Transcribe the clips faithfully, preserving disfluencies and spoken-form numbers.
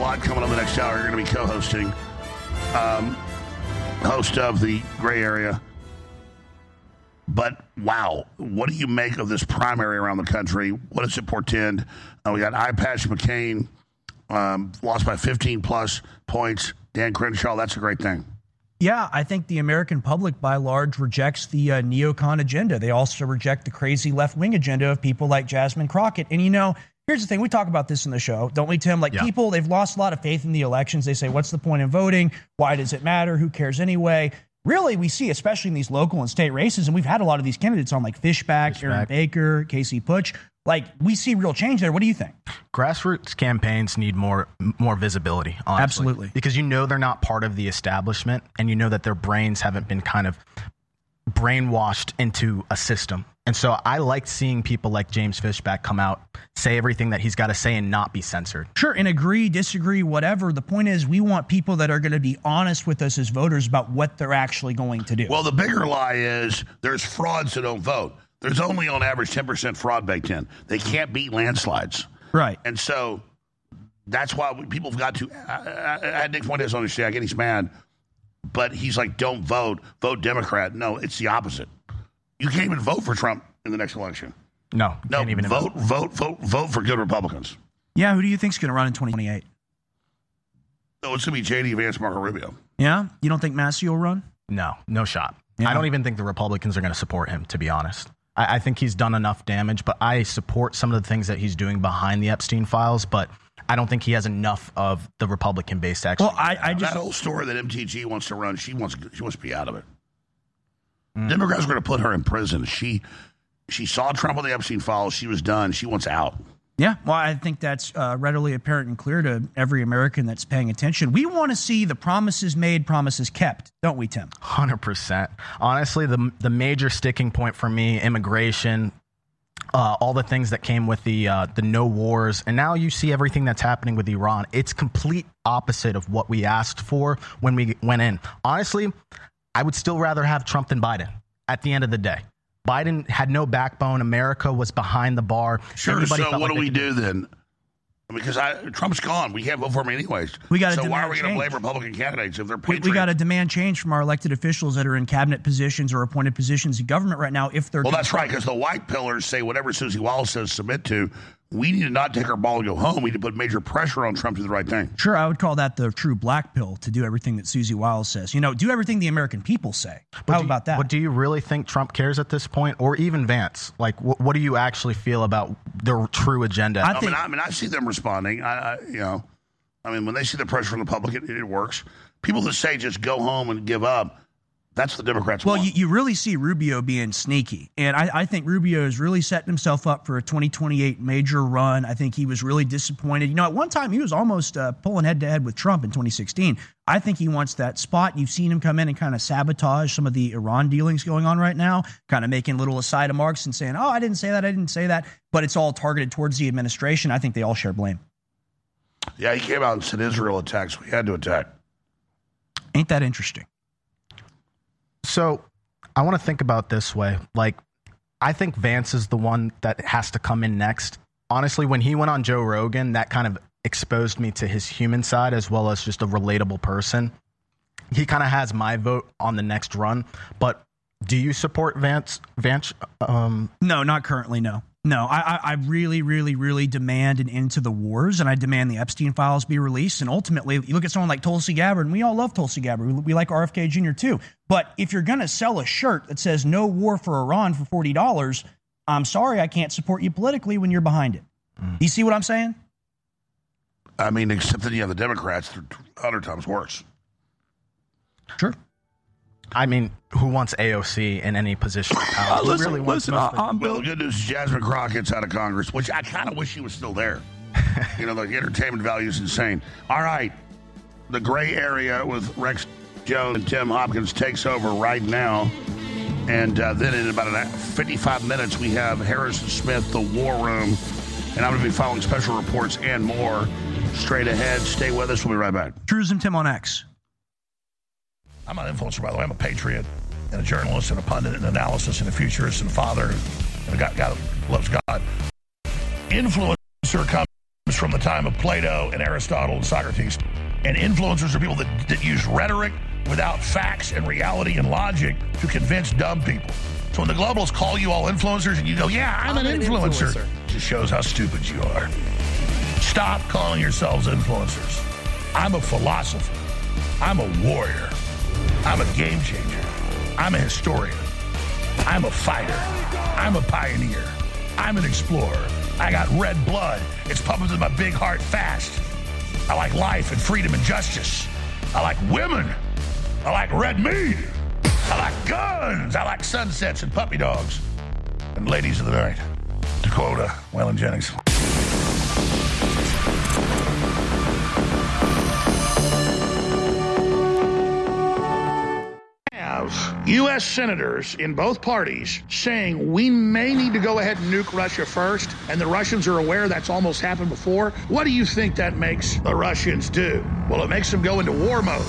lot coming up in the next hour. You're going to be co-hosting, um, host of the Gray Area. But, wow, what do you make of this primary around the country? What does it portend? Uh, we got iPatch McCain, um, lost by fifteen-plus points. Dan Crenshaw, that's a great thing. Yeah, I think the American public, by large, rejects the uh, neocon agenda. They also reject the crazy left-wing agenda of people like Jasmine Crockett. And, you know, here's the thing. We talk about this in the show, don't we, Tim? Like, yeah. people, they've lost a lot of faith in the elections. They say, what's the point in voting? Why does it matter? Who cares anyway? Really, we see, especially in these local and state races, and we've had a lot of these candidates on, like Fishback, Fishback. Aaron Baker, Casey Putsch. Like, we see real change there. What do you think? Grassroots campaigns need more more visibility, honestly. Absolutely. Because you know they're not part of the establishment, and you know that their brains haven't been kind of brainwashed into a system. And so I like seeing people like James Fishback come out, say everything that he's got to say and not be censored. Sure, and agree, disagree, whatever. The point is we want people that are going to be honest with us as voters about what they're actually going to do. Well, the bigger lie is there's frauds that don't vote. There's only on average ten percent fraud baked in. They can't beat landslides. Right. And so that's why we, people have got to. I, I, I had Nick Fuentes on the show. I get he's mad. But he's like, don't vote. Vote Democrat. No, it's the opposite. You can't even vote for Trump in the next election. No. No, can't even vote, vote, vote, vote for good Republicans. Yeah, who do you think's going to run in twenty twenty-eight? No, it's going to be J D Vance, Marco Rubio. Yeah? You don't think Massey will run? No, no shot. Yeah. I don't even think the Republicans are going to support him, to be honest. I, I think he's done enough damage, but I support some of the things that he's doing behind the Epstein files, but I don't think he has enough of the Republican base to actually. Well, I, I just that whole story that M T G wants to run, she wants she wants to be out of it. Mm. Democrats are going to put her in prison. She she saw Trump on the Epstein files. She was done. She wants out. Yeah, well, I think that's uh, readily apparent and clear to every American that's paying attention. We want to see the promises made, promises kept, don't we, Tim? one hundred percent. Honestly, the the major sticking point for me, immigration, uh, all the things that came with the uh, the no wars, and now you see everything that's happening with Iran. It's complete opposite of what we asked for when we went in. Honestly, I would still rather have Trump than Biden at the end of the day. Biden had no backbone. America was behind the bar. Sure, Everybody so what like do we do do then? Because I, Trump's gone. We can't vote for him anyways. We gotta so why demand are we going to change. blame Republican candidates if they're We, patriots? we got to demand change from our elected officials that are in cabinet positions or appointed positions in government right now if they're... Well, that's right, because the white pillars say whatever Susie Wallace says submit to. We need to not take our ball and go home. We need to put major pressure on Trump to do the right thing. Sure, I would call that the true black pill, to do everything that Susie Wiles says. You know, do everything the American people say. But How do you, about that? But do you really think Trump cares at this point, or even Vance? Like, wh- what do you actually feel about their true agenda? I I, think, mean, I, I mean, I see them responding. I, I, you know, I mean, when they see the pressure from the public, it, it works. People that say just go home and give up, that's the Democrats well, want. you, you really see Rubio being sneaky. And I, I think Rubio is really setting himself up for a twenty twenty-eight major run. I think he was really disappointed. You know, at one time he was almost uh, pulling head-to-head with Trump in twenty sixteen. I think he wants that spot. You've seen him come in and kind of sabotage some of the Iran dealings going on right now, kind of making little aside remarks and saying, oh, I didn't say that, I didn't say that. But it's all targeted towards the administration. I think they all share blame. Yeah, he came out and said Israel attacks. We had to attack. Ain't that interesting? So I want to think about this way. Like, I think Vance is the one that has to come in next. Honestly, when he went on Joe Rogan, that kind of exposed me to his human side as well as just a relatable person. He kind of has my vote on the next run. But do you support Vance? Vance? Um, no, not currently, no. No, I, I really, really, really demand an end to the wars, and I demand the Epstein files be released. And ultimately, you look at someone like Tulsi Gabbard, and we all love Tulsi Gabbard. We, we like R F K Junior too. But if you're going to sell a shirt that says no war for Iran for forty dollars, I'm sorry, I can't support you politically when you're behind it. Mm. Do you see what I'm saying? I mean, except that you have the Democrats, they're one hundred times worse. Sure. I mean, who wants A O C in any position of power? Uh, listen, really wants listen most I, I'm Bill. well, the good news is Jasmine Crockett's out of Congress, which I kind of wish she was still there. You know, the entertainment value is insane. All right, the gray area with Rex Jones and Tim Hopkins takes over right now. And uh, then in about fifty-five minutes, we have Harrison Smith, the War Room. And I'm going to be following special reports and more straight ahead. Stay with us. We'll be right back. Truism Tim on X. I'm not an influencer, by the way. I'm a patriot and a journalist and a pundit and analysis and a futurist and a father and a guy, guy that loves God. Influencer comes from the time of Plato and Aristotle and Socrates. And influencers are people that, that use rhetoric without facts and reality and logic to convince dumb people. So when the globalists call you all influencers and you go, yeah, I'm, I'm an, an influencer, influencer, it just shows how stupid you are. Stop calling yourselves influencers. I'm a philosopher. I'm a warrior. I'm a game changer. I'm a historian. I'm a fighter. I'm a pioneer. I'm an explorer. I got red blood. It's pumping in my big heart fast. I like life and freedom and justice. I like women. I like red meat. I like guns. I like sunsets and puppy dogs. And ladies of the night. To quote uh, Waylon Jennings. U S senators in both parties saying we may need to go ahead and nuke Russia first, and the Russians are aware that's almost happened before. What do you think that makes the Russians do? Well, it makes them go into war mode.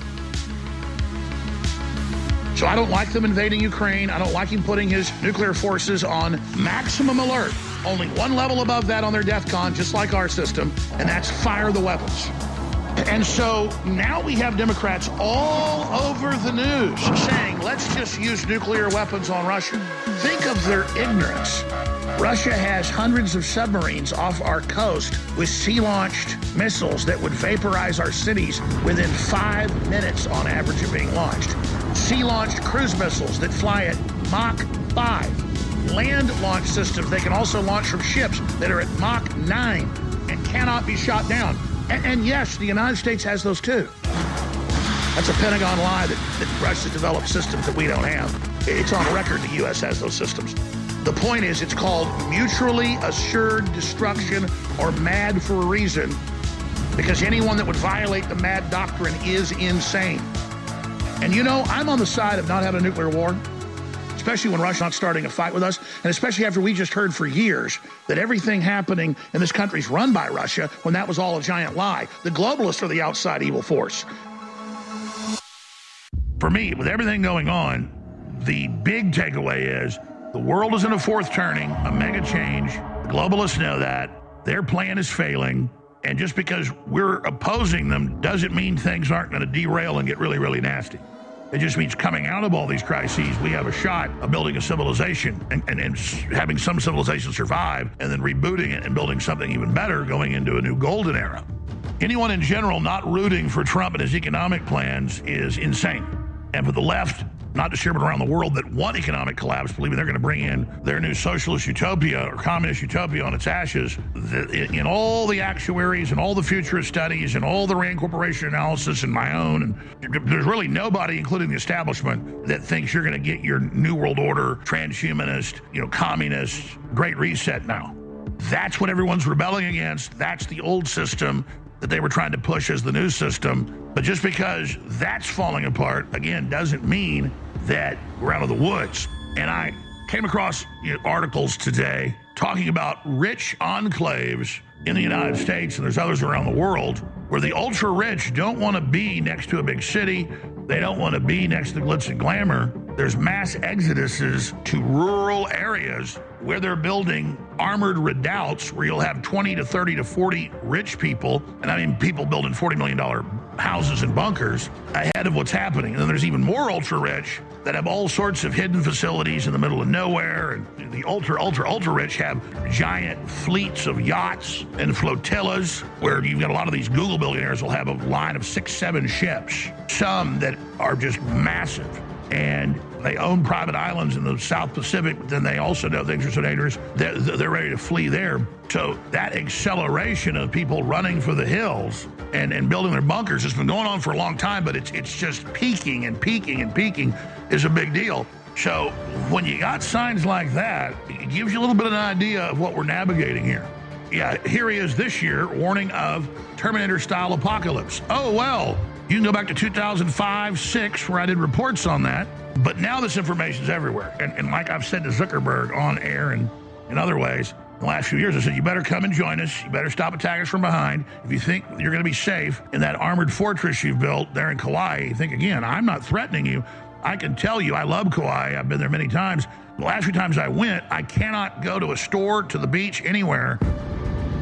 So I don't like them invading Ukraine. I don't like him putting his nuclear forces on maximum alert. Only one level above that on their DEFCON, just like our system, and that's fire the weapons. And so now we have Democrats all over the news saying, let's just use nuclear weapons on Russia. Think of their ignorance. Russia has hundreds of submarines off our coast with sea-launched missiles that would vaporize our cities within five minutes on average of being launched. Sea-launched cruise missiles that fly at Mach five. Land-launched systems they can also launch from ships that are at Mach nine and cannot be shot down. And, and yes, the United States has those too. That's a Pentagon lie that, that Russia developed systems that we don't have. It's on record the U S has those systems. The point is it's called mutually assured destruction or MAD for a reason, because anyone that would violate the MAD doctrine is insane. And you know, I'm on the side of not having a nuclear war, especially when Russia's not starting a fight with us, and especially after we just heard for years that everything happening in this country is run by Russia when that was all a giant lie. The globalists are the outside evil force. For me, with everything going on, the big takeaway is the world is in a fourth turning, a mega change. The globalists know that. Their plan is failing. And just because we're opposing them doesn't mean things aren't going to derail and get really, really nasty. It just means coming out of all these crises, we have a shot of building a civilization and, and, and having some civilization survive and then rebooting it and building something even better going into a new golden era. Anyone in general not rooting for Trump and his economic plans is insane. And for the left, not distributed around the world, that want economic collapse, believing they're going to bring in their new socialist utopia or communist utopia on its ashes, in all the actuaries and all the futurist studies and all the Rand Corporation analysis and my own, and there's really nobody, including the establishment, that thinks you're going to get your New World Order, transhumanist, you know, communist, Great Reset now. That's what everyone's rebelling against. That's the old system that they were trying to push as the new system. But just because that's falling apart, again, doesn't mean that we're out of the woods. And I came across you know, articles today talking about rich enclaves in the United States, and there's others around the world, where the ultra-rich don't want to be next to a big city. They don't want to be next to glitz and glamour. There's mass exoduses to rural areas where they're building armored redoubts where you'll have twenty to thirty to forty rich people, and I mean people building forty million dollars houses and bunkers ahead of what's happening. And then there's even more ultra-rich that have all sorts of hidden facilities in the middle of nowhere. And the ultra, ultra, ultra-rich have giant fleets of yachts and flotillas where you've got a lot of these Google billionaires will have a line of six, seven ships, some that are just massive. And they own private islands in the South Pacific, but then they also know things are so dangerous, they're, they're ready to flee there. So that acceleration of people running for the hills and, and building their bunkers has been going on for a long time, but it's it's just peaking and peaking and peaking is a big deal. So when you got signs like that, it gives you a little bit of an idea of what we're navigating here. Yeah, here he is this year, warning of Terminator-style apocalypse. Oh, well, you can go back to two thousand five, six, where I did reports on that. But now this information is everywhere. And, and like I've said to Zuckerberg on air and in other ways, in the last few years, I said, you better come and join us. You better stop attacking us from behind. If you think you're going to be safe in that armored fortress you've built there in Kauai, think again, I'm not threatening you. I can tell you, I love Kauai. I've been there many times. The last few times I went, I cannot go to a store, to the beach, anywhere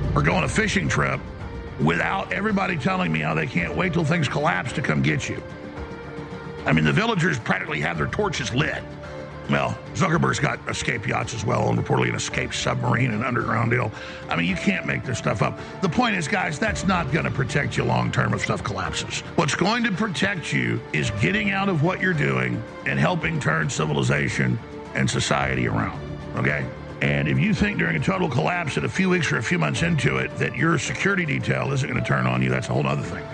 or go on a fishing trip without everybody telling me how they can't wait till things collapse to come get you. I mean, the villagers practically have their torches lit. Well, Zuckerberg's got escape yachts as well, and reportedly an escape submarine and underground deal. I mean, you can't make this stuff up. The point is, guys, that's not going to protect you long-term if stuff collapses. What's going to protect you is getting out of what you're doing and helping turn civilization and society around, okay? And if you think during a total collapse that a few weeks or a few months into it that your security detail isn't going to turn on you, that's a whole other thing.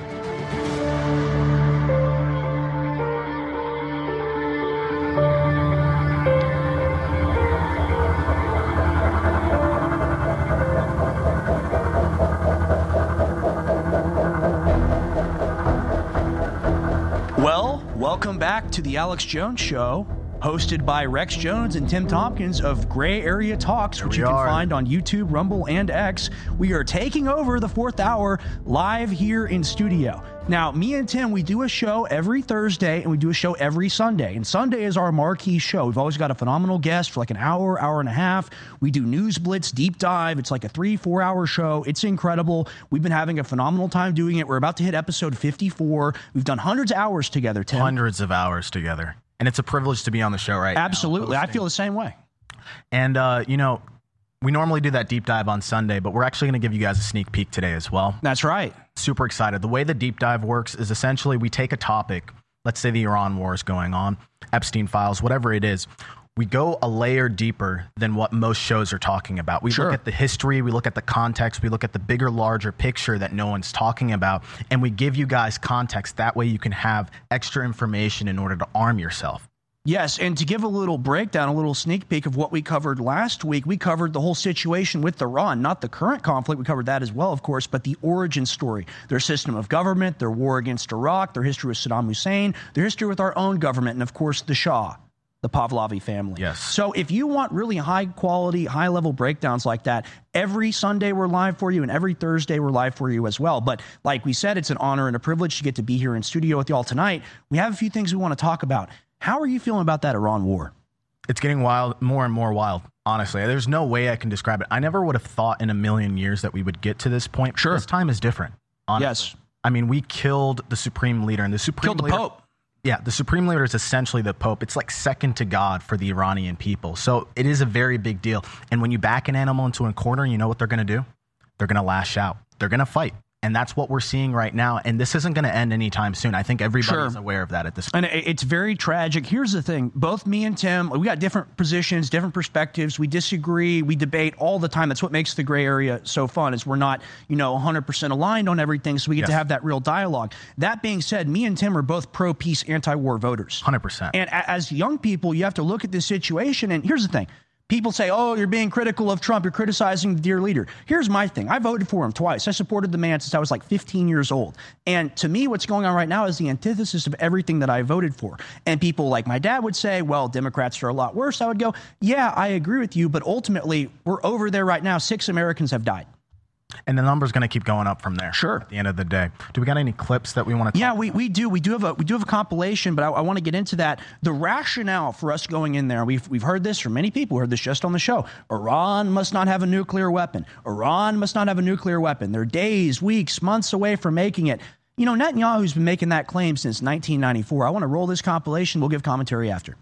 Welcome back to the Alex Jones Show, hosted by Rex Jones and Tim Tompkins of Gray Area Talks, which you can find on YouTube, Rumble, and X. We are taking over the fourth hour live here in studio. Now, me and Tim, we do a show every Thursday, and we do a show every Sunday. And Sunday is our marquee show. We've always got a phenomenal guest for like an hour, hour and a half. We do News Blitz, Deep Dive. It's like a three, four-hour show. It's incredible. We've been having a phenomenal time doing it. We're about to hit episode fifty-four. We've done hundreds of hours together, Tim. Hundreds of hours together. And it's a privilege to be on the show right now. Absolutely. I feel the same way. And, uh, you know, we normally do that deep dive on Sunday, but we're actually going to give you guys a sneak peek today as well. That's right. Super excited. The way the deep dive works is essentially we take a topic, let's say the Iran war is going on, Epstein files, whatever it is. We go a layer deeper than what most shows are talking about. We Sure. look at the history, we look at the context, we look at the bigger, larger picture that no one's talking about, and we give you guys context. That way you can have extra information in order to arm yourself. Yes, and to give a little breakdown, a little sneak peek of what we covered last week, we covered the whole situation with Iran, not the current conflict. We covered that as well, of course, but the origin story, their system of government, their war against Iraq, their history with Saddam Hussein, their history with our own government, and of course, the Shah, the Pahlavi family. Yes. So if you want really high quality, high level breakdowns like that, every Sunday we're live for you, and every Thursday we're live for you as well. But like we said, it's an honor and a privilege to get to be here in studio with you all tonight. We have a few things we want to talk about. How are you feeling about that Iran war? It's getting wild, more and more wild, honestly. There's no way I can describe it. I never would have thought in a million years that we would get to this point. Sure. This time is different, honestly. Yes. I mean, we killed the supreme leader. and the supreme Killed the leader, Pope. Yeah, the supreme leader is essentially the Pope. It's like second to God for the Iranian people. So it is a very big deal. And when you back an animal into a corner, you know what they're going to do? They're going to lash out. They're going to fight. And that's what we're seeing right now. And this isn't going to end anytime soon. I think everybody's Sure. aware of that at this point. And it's very tragic. Here's the thing. Both me and Tim, we got different positions, different perspectives. We disagree. We debate all the time. That's what makes the gray area so fun is we're not, you know, one hundred percent aligned on everything. So we get Yes. to have that real dialogue. That being said, me and Tim are both pro-peace, anti-war voters. one hundred percent. And a- as young people, you have to look at this situation. And here's the thing. People say, oh, you're being critical of Trump. You're criticizing the dear leader. Here's my thing. I voted for him twice. I supported the man since I was like fifteen years old. And to me, what's going on right now is the antithesis of everything that I voted for. And people like my dad would say, well, Democrats are a lot worse. I would go, yeah, I agree with you. But ultimately, we're over there right now. Six Americans have died. And the number's going to keep going up from there. Sure. At the end of the day. Do we got any clips that we want to talk Yeah, we, we do. We do have a we do have a compilation, but I, I want to get into that. The rationale for us going in there, we've we've heard this from many people. We heard this just on the show. Iran must not have a nuclear weapon. Iran must not have a nuclear weapon. They're days, weeks, months away from making it. You know, Netanyahu's been making that claim since nineteen ninety-four. I want to roll this compilation. We'll give commentary after.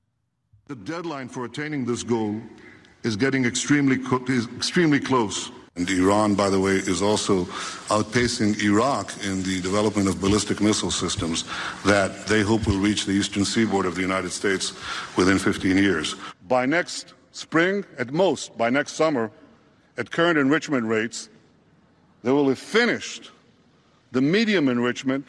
The deadline for attaining this goal is getting extremely co- is extremely close. And Iran, by the way, is also outpacing Iraq in the development of ballistic missile systems that they hope will reach the eastern seaboard of the United States within fifteen years. By next spring, at most, by next summer, at current enrichment rates, they will have finished the medium enrichment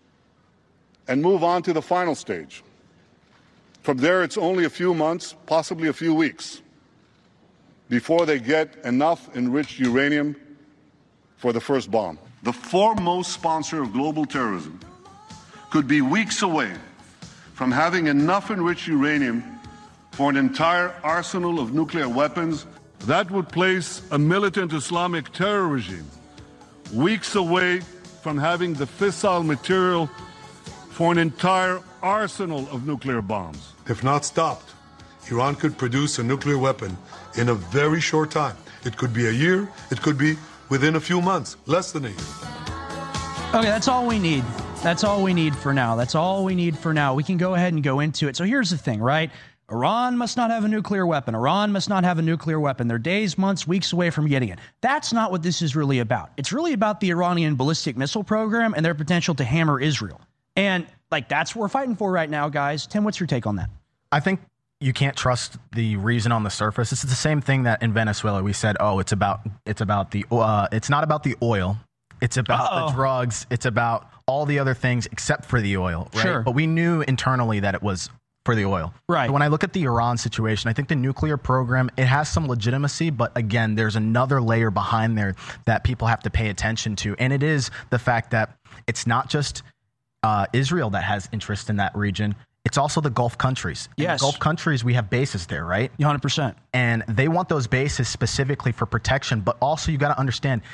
and move on to the final stage. From there, it's only a few months, possibly a few weeks, before they get enough enriched uranium for the first bomb. The foremost sponsor of global terrorism could be weeks away from having enough enriched uranium for an entire arsenal of nuclear weapons. That would place a militant Islamic terror regime weeks away from having the fissile material for an entire arsenal of nuclear bombs. If not stopped, Iran could produce a nuclear weapon in a very short time. It could be a year, it could be within a few months, less than a year. Okay, that's all we need. That's all we need for now. That's all we need for now. We can go ahead and go into it. So here's the thing, right? Iran must not have a nuclear weapon. Iran must not have a nuclear weapon. They're days, months, weeks away from getting it. That's not what this is really about. It's really about the Iranian ballistic missile program and their potential to hammer Israel. And, like, that's what we're fighting for right now, guys. Tim, what's your take on that? I think you can't trust the reason on the surface. It's the same thing that in Venezuela we said, oh, it's about it's about the uh, it's not about the oil. It's about Uh-oh. the drugs. It's about all the other things except for the oil, right? Sure. But we knew internally that it was for the oil. Right. So when I look at the Iran situation, I think the nuclear program, it has some legitimacy, but again, there's another layer behind there that people have to pay attention to. And it is the fact that it's not just uh, Israel that has interest in that region. It's also the Gulf countries. In yes. the Gulf countries, we have bases there, right? one hundred percent. And they want those bases specifically for protection. But also, you got to understand,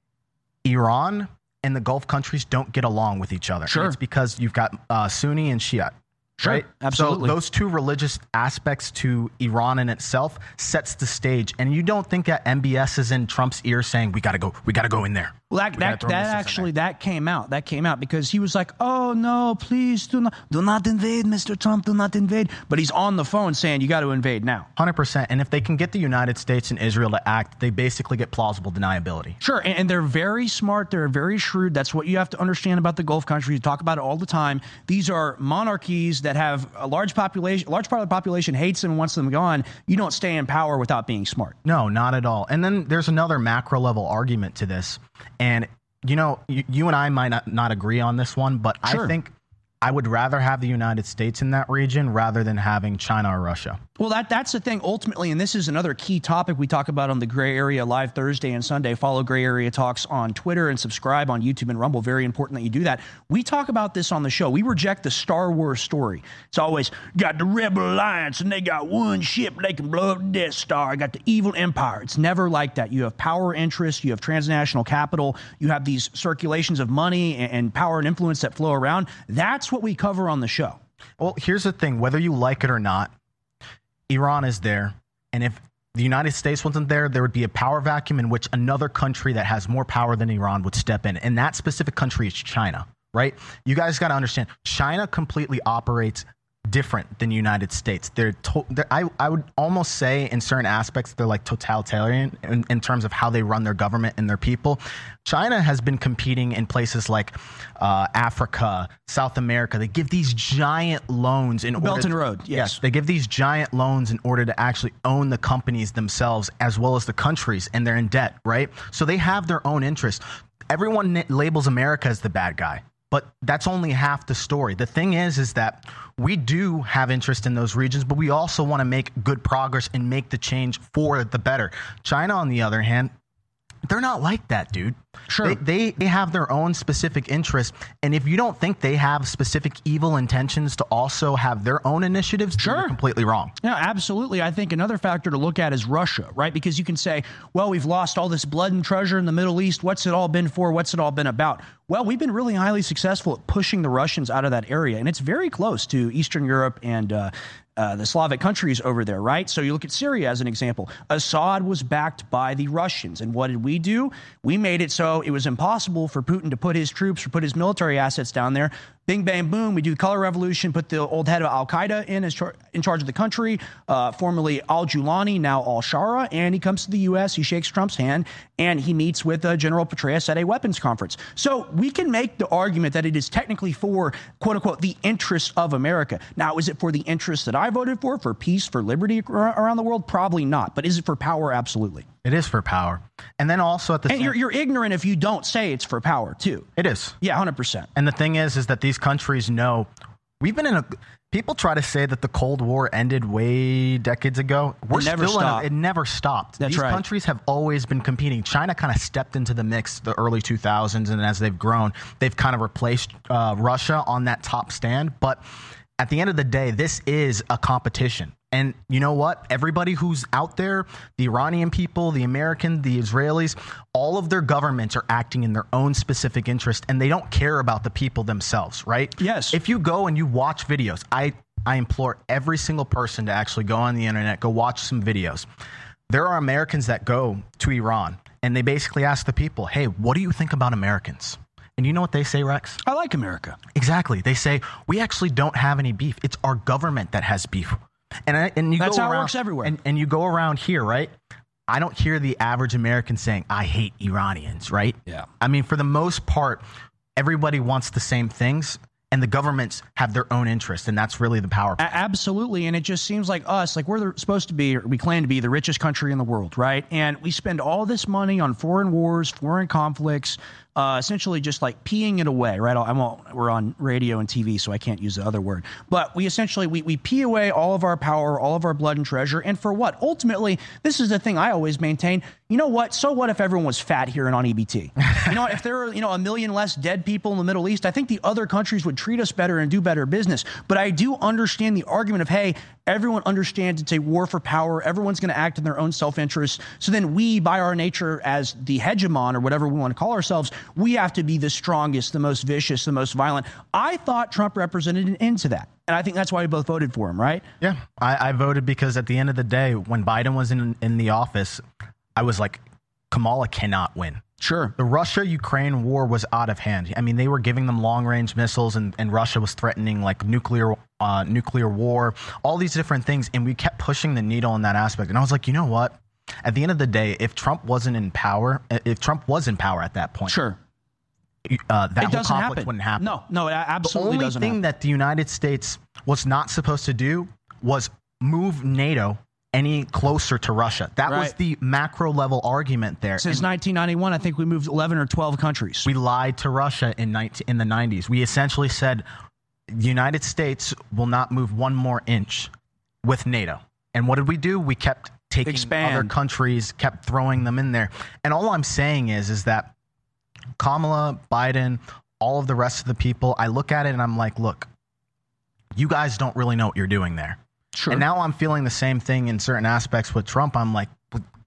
Iran and the Gulf countries don't get along with each other. Sure. And it's because you've got uh, Sunni and Shia. Sure, right? absolutely. So those two religious aspects to Iran in itself sets the stage. And you don't think that M B S is in Trump's ear saying, we got to go, we got to go in there. Well, that, that, that actually, that came out. That came out because he was like, oh, no, please do not, do not invade, Mister Trump, do not invade. But he's on the phone saying you got to invade now. one hundred percent. And if they can get the United States and Israel to act, they basically get plausible deniability. Sure. And, and they're very smart. They're very shrewd. That's what you have to understand about the Gulf countries. You talk about it all the time. These are monarchies that have a large population, a large part of the population hates them and wants them gone. You don't stay in power without being smart. No, not at all. And then there's another macro level argument to this. And, you know, you, you and I might not, not agree on this one, but Sure. I think I would rather have the United States in that region rather than having China or Russia. Well, that that's the thing ultimately, and this is another key topic we talk about on the Gray Area live Thursday and Sunday. Follow Gray Area Talks on Twitter and subscribe on YouTube and Rumble. Very important that you do that. We talk about this on the show. We reject the Star Wars story. It's always got the Rebel Alliance and they got one ship. They can blow up the Death Star. I got the evil empire. It's never like that. You have power interests. You have transnational capital. You have these circulations of money and, and power and influence that flow around. That's what we cover on the show. Well, here's the thing. Whether you like it or not, Iran is there. And if the United States wasn't there, there would be a power vacuum in which another country that has more power than Iran would step in. And that specific country is China, right? You guys got to understand, China completely operates different than the United States. They're, to, they're I, I would almost say in certain aspects, they're like totalitarian in, in terms of how they run their government and their people. China has been competing in places like uh, Africa, South America. They give these giant loans in Belt order and to, Road, yes. yes. They give these giant loans in order to actually own the companies themselves as well as the countries, and they're in debt, right? So they have their own interests. Everyone labels America as the bad guy. But that's only half the story. The thing is, is that we do have interest in those regions, but we also want to make good progress and make the change for the better. China, on the other hand, they're not like that, dude. Sure. They, they, they have their own specific interests. And if you don't think they have specific evil intentions to also have their own initiatives, sure. you're completely wrong. Yeah, absolutely. I think another factor to look at is Russia, right? Because you can say, well, we've lost all this blood and treasure in the Middle East. What's it all been for? What's it all been about? Well, we've been really highly successful at pushing the Russians out of that area. And it's very close to Eastern Europe and uh, uh, the Slavic countries over there, right? So you look at Syria as an example. Assad was backed by the Russians. And what did we do? We made it so it was impossible for Putin to put his troops or put his military assets down there. Bing, bang, boom. We do the color revolution, put the old head of al-Qaeda in as char- in charge of the country, uh, formerly al-Julani, now al-Shara, and he comes to the U S, he shakes Trump's hand, and he meets with uh, General Petraeus at a weapons conference. So we can make the argument that it is technically for, quote-unquote, the interests of America. Now, is it for the interests that I voted for, for peace, for liberty around the world? Probably not. But is it for power? Absolutely. It is for power. And then also at the and same... you're, you're ignorant if you don't say it's for power, too. It is. Yeah, one hundred percent. And the thing is, is that these countries know we've been in a... People try to say that the Cold War ended way decades ago. We're it never still stopped. in a, it never stopped. That's These right. countries have always been competing. China kind of stepped into the mix the early two thousands, and as they've grown, they've kind of replaced uh, Russia on that top stand. But at the end of the day, this is a competition. And you know what? Everybody who's out there, the Iranian people, the American, the Israelis, all of their governments are acting in their own specific interest, and they don't care about the people themselves, right? Yes. If you go and you watch videos, I, I implore every single person to actually go on the internet, go watch some videos. There are Americans that go to Iran, and they basically ask the people, hey, what do you think about Americans? And you know what they say, Rex? I like America. Exactly. They say, we actually don't have any beef. It's our government that has beef. And, I, and you That's go how around, it works everywhere. And, and you go around here, right? I don't hear the average American saying, I hate Iranians, right? Yeah. I mean, for the most part, everybody wants the same things, and the governments have their own interests, and that's really the power. A- absolutely, and it just seems like us, like we're the, supposed to be, or we claim to be the richest country in the world, right? And we spend all this money on foreign wars, foreign conflicts, uh, essentially just like peeing it away, right? I won't, we're on radio and T V, so I can't use the other word. But we essentially, we, we pee away all of our power, all of our blood and treasure, and for what? Ultimately, this is the thing I always maintain. You know what? So what if everyone was fat here and on E B T? You know what? If there are, you know, a million less dead people in the Middle East, I think the other countries would treat us better and do better business. But I do understand the argument of, hey, everyone understands it's a war for power. Everyone's going to act in their own self-interest. So then we, by our nature as the hegemon or whatever we want to call ourselves, we have to be the strongest, the most vicious, the most violent. I thought Trump represented an end to that. And I think that's why we both voted for him, right? Yeah, I, I voted because at the end of the day, when Biden was in, in the office, I was like, Kamala cannot win. Sure. The Russia-Ukraine war was out of hand. I mean, they were giving them long-range missiles, and, and Russia was threatening like nuclear uh, nuclear war, all these different things, and we kept pushing the needle in that aspect. And I was like, you know what? At the end of the day, if Trump wasn't in power, if Trump was in power at that point, sure, uh, that it whole doesn't conflict happen. wouldn't happen. No, no, it absolutely doesn't The only thing happen. that the United States was not supposed to do was move NATO any closer to Russia. That Right. was the macro level argument there. Since And nineteen ninety-one, I think we moved eleven or twelve countries. we lied to Russia in nineteen, in the nineties. We essentially said the United States will not move one more inch with NATO. And what did we do? We kept taking Expand. other countries, kept throwing them in there. And all I'm saying is, is that Kamala, Biden, all of the rest of the people, I look at it and I'm like, look, you guys don't really know what you're doing there. Sure. And now I'm feeling the same thing in certain aspects with Trump. I'm like,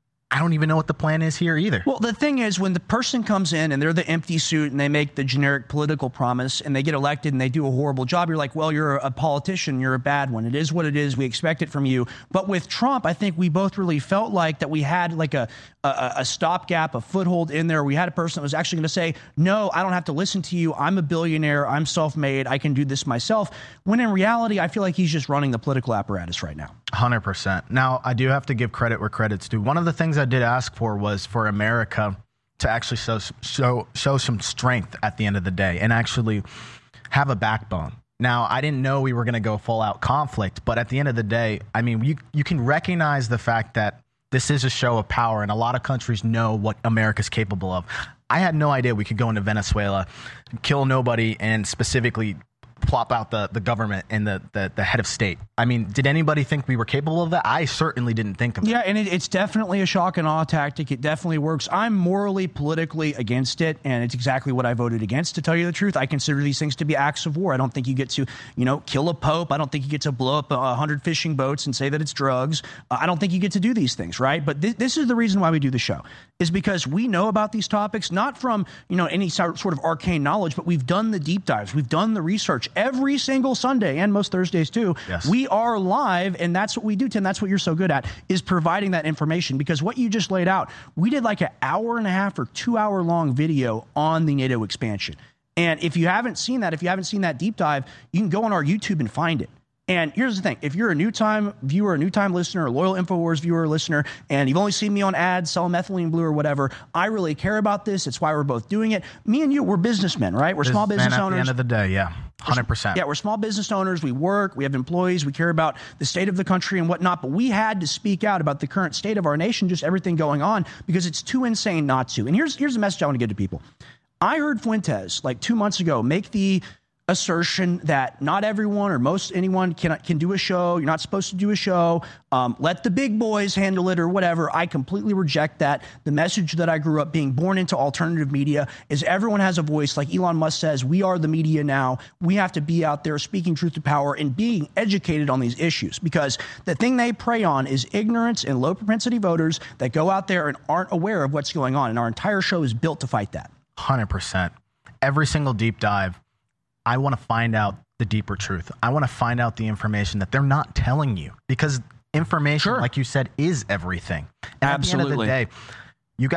I don't even know what the plan is here either. Well, the thing is, when the person comes in and they're the empty suit and they make the generic political promise and they get elected and they do a horrible job, you're like, well, you're a politician. You're a bad one. It is what it is. We expect it from you. But with Trump, I think we both really felt like that we had like a, a, a stopgap, a foothold in there. We had a person that was actually going to say, no, I don't have to listen to you. I'm a billionaire. I'm self-made. I can do this myself. When in reality, I feel like he's just running the political apparatus right now. one hundred percent. Now, I do have to give credit where credit's due. One of the things I did ask for was for America to actually show, show, show some strength at the end of the day and actually have a backbone. Now, I didn't know we were going to go full out conflict, but at the end of the day, I mean, you, you can recognize the fact that this is a show of power, and a lot of countries know what America's capable of. I had no idea we could go into Venezuela, kill nobody, and specifically plop out the, the government and the, the, the head of state. I mean, did anybody think we were capable of that? I certainly didn't think of it. Yeah, and it, it's definitely a shock and awe tactic. It definitely works. I'm morally, politically against it, and it's exactly what I voted against, to tell you the truth. I consider these things to be acts of war. I don't think you get to, you know, kill a pope. I don't think you get to blow up a hundred fishing boats and say that it's drugs. Uh, I don't think you get to do these things, right? But th- this is the reason why we do the show, is because we know about these topics, not from, you know, any sort of arcane knowledge, but we've done the deep dives. We've done the research every single Sunday and most Thursdays too. Yes. We are live, and that's what we do, Tim. That's what you're so good at, is providing that information, because what you just laid out, we did like an hour and a half or two hour long video on the NATO expansion. And if you haven't seen that, if you haven't seen that deep dive, you can go on our YouTube and find it. And here's the thing. If you're a new-time viewer, a new-time listener, a loyal InfoWars viewer or listener, and you've only seen me on ads, sell methylene blue or whatever, I really care about this. It's why we're both doing it. Me and you, we're businessmen, right? We're small business Man, at owners. the end of the day, yeah, one hundred percent. Yeah, we're small business owners. We work. We have employees. We care about the state of the country and whatnot. But we had to speak out about the current state of our nation, just everything going on, because it's too insane not to. And here's, here's the message I want to get to people. I heard Fuentes, like two months ago, make the assertion that not everyone or most anyone can can do a show. You're not supposed to do a show. Um, let the big boys handle it or whatever. I completely reject that. The message that I grew up being born into alternative media is everyone has a voice. Like Elon Musk says, we are the media now. We have to be out there speaking truth to power and being educated on these issues, because the thing they prey on is ignorance and low propensity voters that go out there and aren't aware of what's going on. And our entire show is built to fight that. one hundred percent. Every single deep dive, I want to find out the deeper truth. I want to find out the information that they're not telling you, because information, Sure. like you said, is everything. And Absolutely. At the end of the day, you guys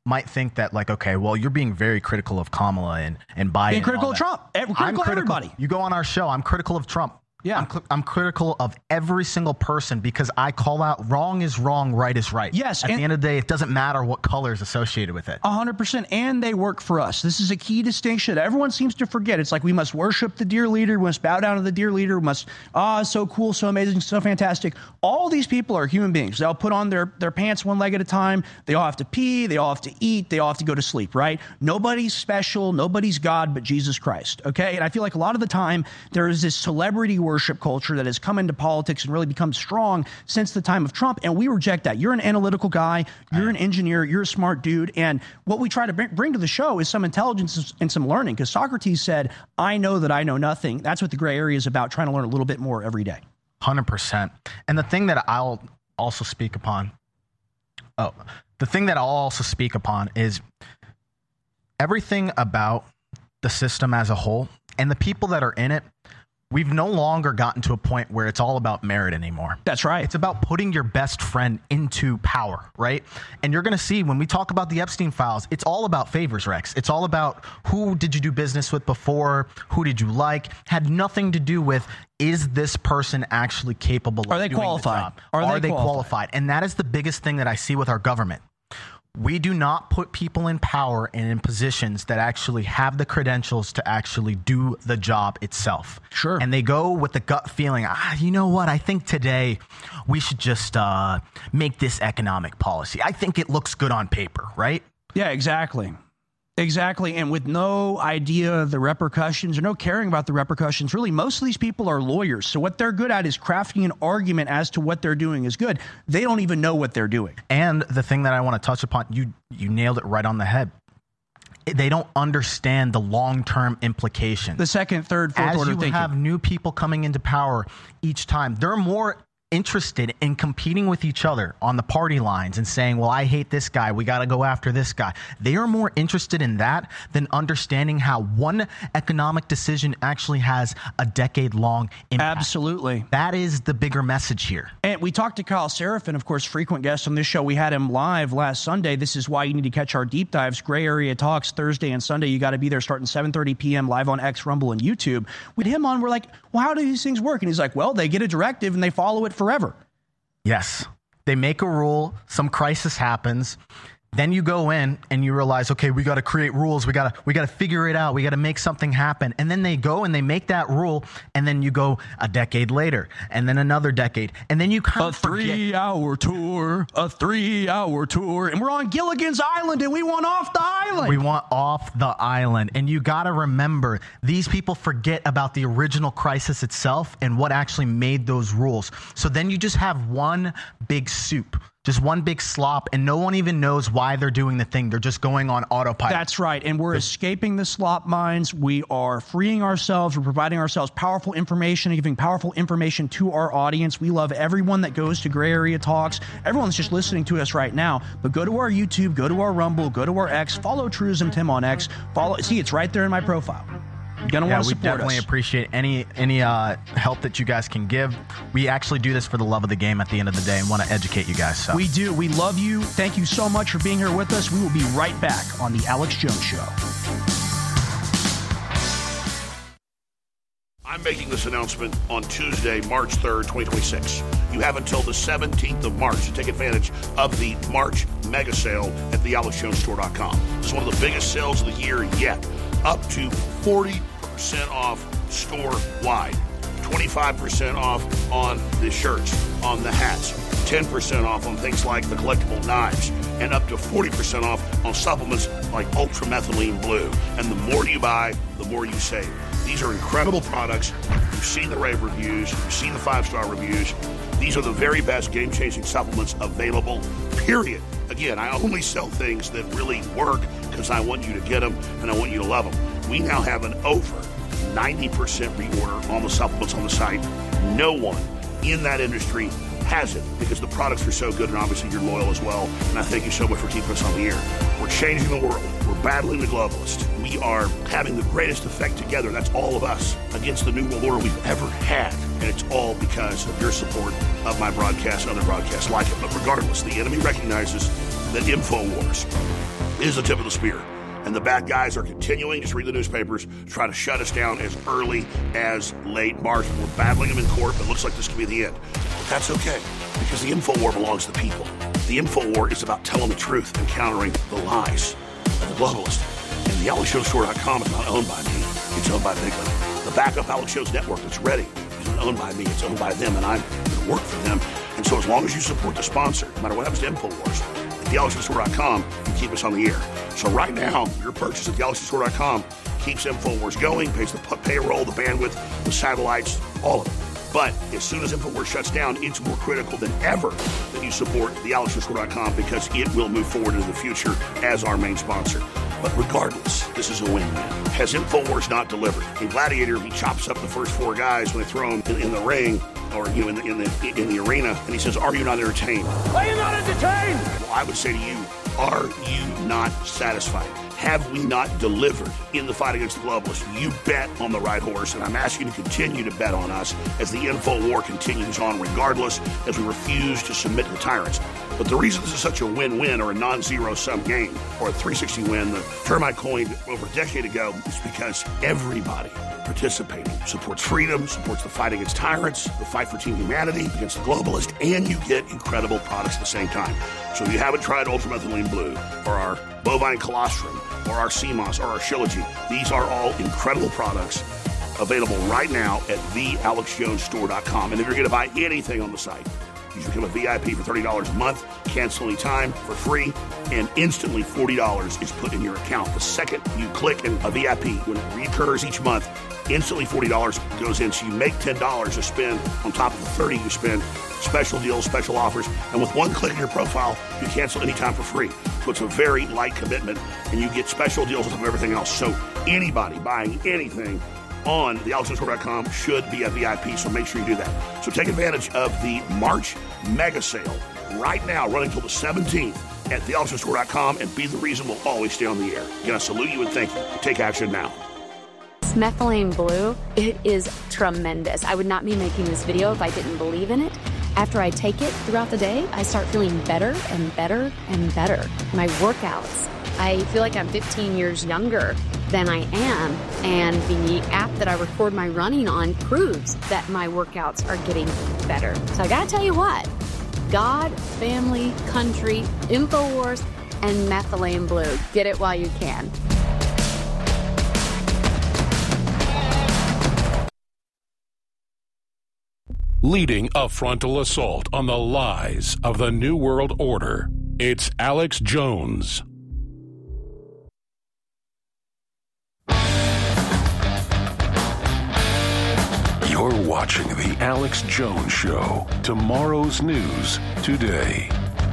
might think that, like, okay, well, you're being very critical of Kamala and, and Biden. Being critical of Trump. Critical I'm critical. Everybody. You go on our show, I'm critical of Trump. Yeah. I'm, cl- I'm critical of every single person because I call out wrong is wrong, right is right. Yes. At the end of the day, it doesn't matter what color is associated with it. A hundred percent. And they work for us. This is a key distinction that everyone seems to forget. It's like we must worship the dear leader. We must bow down to the dear leader. We must, ah, so cool, so amazing, so fantastic. All these people are human beings. They'll put on their, their pants one leg at a time. They all have to pee. They all have to eat. They all have to go to sleep, right? Nobody's special. Nobody's God but Jesus Christ. Okay. And I feel like a lot of the time there is this celebrity worship culture that is has come into politics and really become strong since the time of Trump, and we reject that. You're an analytical guy. You're an engineer. You're a smart dude. And what we try to bring to the show is some intelligence and some learning, because Socrates said, I know that I know nothing. That's what the gray area is about, trying to learn a little bit more every day. one hundred percent. And the thing that I'll also speak upon, oh, the thing that I'll also speak upon is everything about the system as a whole and the people that are in it. We've no longer gotten to a point where it's all about merit anymore. That's right. It's about putting your best friend into power, right? And you're going to see when we talk about the Epstein files, it's all about favors, Rex. It's all about who did you do business with before? Who did you like? Had nothing to do with, is this person actually capable Are of they doing qualified? the job? Are, Are they, they qualified? qualified? And that is the biggest thing that I see with our government. We do not put people in power and in positions that actually have the credentials to actually do the job itself. Sure. And they go with the gut feeling, ah, you know what? I think today we should just uh, make this economic policy. I think it looks good on paper, right? Yeah, exactly. Exactly. And with no idea of the repercussions or no caring about the repercussions, really, most of these people are lawyers. So what they're good at is crafting an argument as to what they're doing is good. They don't even know what they're doing. And the thing that I want to touch upon, you you nailed it right on the head. They don't understand the long-term implications. The second, third, fourth As order you thinking. have new people coming into power each time, they're more interested in competing with each other on the party lines and saying, well, I hate this guy, we got to go after this guy. They are more interested in that than understanding how one economic decision actually has a decade-long impact. Absolutely. That is the bigger message here. And we talked to Kyle Seraphin, of course, frequent guest on this show. We had him live last Sunday. This is why you need to catch our deep dives. Gray Area Talks Thursday and Sunday. You got to be there starting seven thirty p.m. live on X, Rumble, and YouTube. We had him on. We're like, well, how do these things work? And he's like, well, they get a directive and they follow it forever. Yes. They make a rule, some crisis happens, then you go in and you realize, okay, we got to create rules. We got to we got to figure it out. We got to make something happen. And then they go and they make that rule, and then you go a decade later, and then another decade, and then you kind a of forget. three-hour tour, a three-hour tour, and we're on Gilligan's Island, and we want off the island. We want off the island. And you got to remember, these people forget about the original crisis itself and what actually made those rules. So then you just have one big soup. Just one big slop, and no one even knows why they're doing the thing. They're just going on autopilot. That's right, and we're escaping the slop mines. We are freeing ourselves. We're providing ourselves powerful information and giving powerful information to our audience. We love everyone that goes to Gray Area Talks. Everyone's just listening to us right now, but go to our YouTube, go to our Rumble, go to our X, follow Truism Tim on X. Follow. See, it's right there in my profile. You're gonna yeah, want to we support definitely us. appreciate any any uh, help that you guys can give. We actually do this for the love of the game at the end of the day and want to educate you guys. So. We do. We love you. Thank you so much for being here with us. We will be right back on The Alex Jones Show. I'm making this announcement on Tuesday, March third, twenty twenty-six. You have until the seventeenth of March to take advantage of the March mega sale at the alex jones store dot com. It's one of the biggest sales of the year yet. Up to forty percent off store-wide. twenty-five percent off on the shirts, on the hats. ten percent off on things like the collectible knives. And up to forty percent off on supplements like Ultramethylene Blue. And the more you buy, the more you save. These are incredible products. You've seen the rave reviews. You've seen the five-star reviews. These are the very best game-changing supplements available, period. Again, I only sell things that really work because I want you to get them and I want you to love them. We now have an over ninety percent reorder on the supplements on the site. No one in that industry has it because the products are so good, and obviously you're loyal as well. And I thank you so much for keeping us on the air. We're changing the world. We're battling the globalist. We are having the greatest effect together, that's all of us, against the new world order we've ever had. And it's all because of your support of my broadcast and other broadcasts like it. But regardless, the enemy recognizes that InfoWars is the tip of the spear. And the bad guys are continuing, just read the newspapers, to try to shut us down as early as late March. We're battling them in court, but it looks like this could be the end. But that's okay, because the InfoWar belongs to the people. The InfoWar is about telling the truth and countering the lies of the globalists. And the Alex Jones Store dot com is not owned by me. It's owned by Bigland. The backup Alex Jones network that's ready is not owned by me. It's owned by them, and I'm going to work for them. And so as long as you support the sponsor, no matter what happens to InfoWars, at the Alex Jones Store dot com, you keep us on the air. So right now, your purchase at the Alex Jones Store dot com keeps InfoWars going, pays the payroll, the bandwidth, the satellites, all of it. But as soon as InfoWars shuts down, it's more critical than ever that you support the Alex Jones Store dot com, because it will move forward into the future as our main sponsor. But regardless, this is a win-win. Has InfoWars not delivered? In Gladiator, he chops up the first four guys when they throw them in, in the ring, or you know, in the in the in the arena, and he says, "Are you not entertained? Are you not entertained?" Well, I would say to you, are you not satisfied? Have we not delivered in the fight against the globalists? You bet on the right horse, and I'm asking you to continue to bet on us as the info war continues on, regardless, as we refuse to submit to the tyrants. But the reason this is such a win-win, or a non-zero-sum game, or a three sixty win, the term I coined over a decade ago, is because everybody participating supports freedom, supports the fight against tyrants, the fight for team humanity against the globalist, and you get incredible products at the same time. So if you haven't tried Ultramethylene Blue, or our Bovine Colostrum, or our C M O S, or our Shilajit, these are all incredible products available right now at the Alex Jones Store dot com. And if you're going to buy anything on the site, you should become a V I P for thirty dollars a month, cancel any time for free, and instantly forty dollars is put in your account. The second you click in a V I P, when it recurs each month, instantly forty dollars goes in, so you make ten dollars to spend on top of the thirty dollars you spend. Special deals, special offers, and with one click in your profile, you cancel anytime for free. So it's a very light commitment, and you get special deals on top of everything else. So anybody buying anything on the Alex Jones Store dot com should be a V I P, so make sure you do that. So take advantage of the March mega sale right now, running until the seventeenth at the Alex Jones Store dot com, and be the reason we'll always stay on the air. Again, I salute you and thank you. Take action now. Methylene Blue, it is tremendous. I would not be making this video if I didn't believe in it. After I take it throughout the day, I start feeling better and better and better. My workouts, I feel like I'm fifteen years younger than I am, and the app that I record my running on proves that my workouts are getting better. So I gotta tell you what, God, family, country, InfoWars, and Methylene Blue. Get it while you can. Leading a frontal assault on the lies of the New World Order, it's Alex Jones. You're watching The Alex Jones Show. Tomorrow's news today.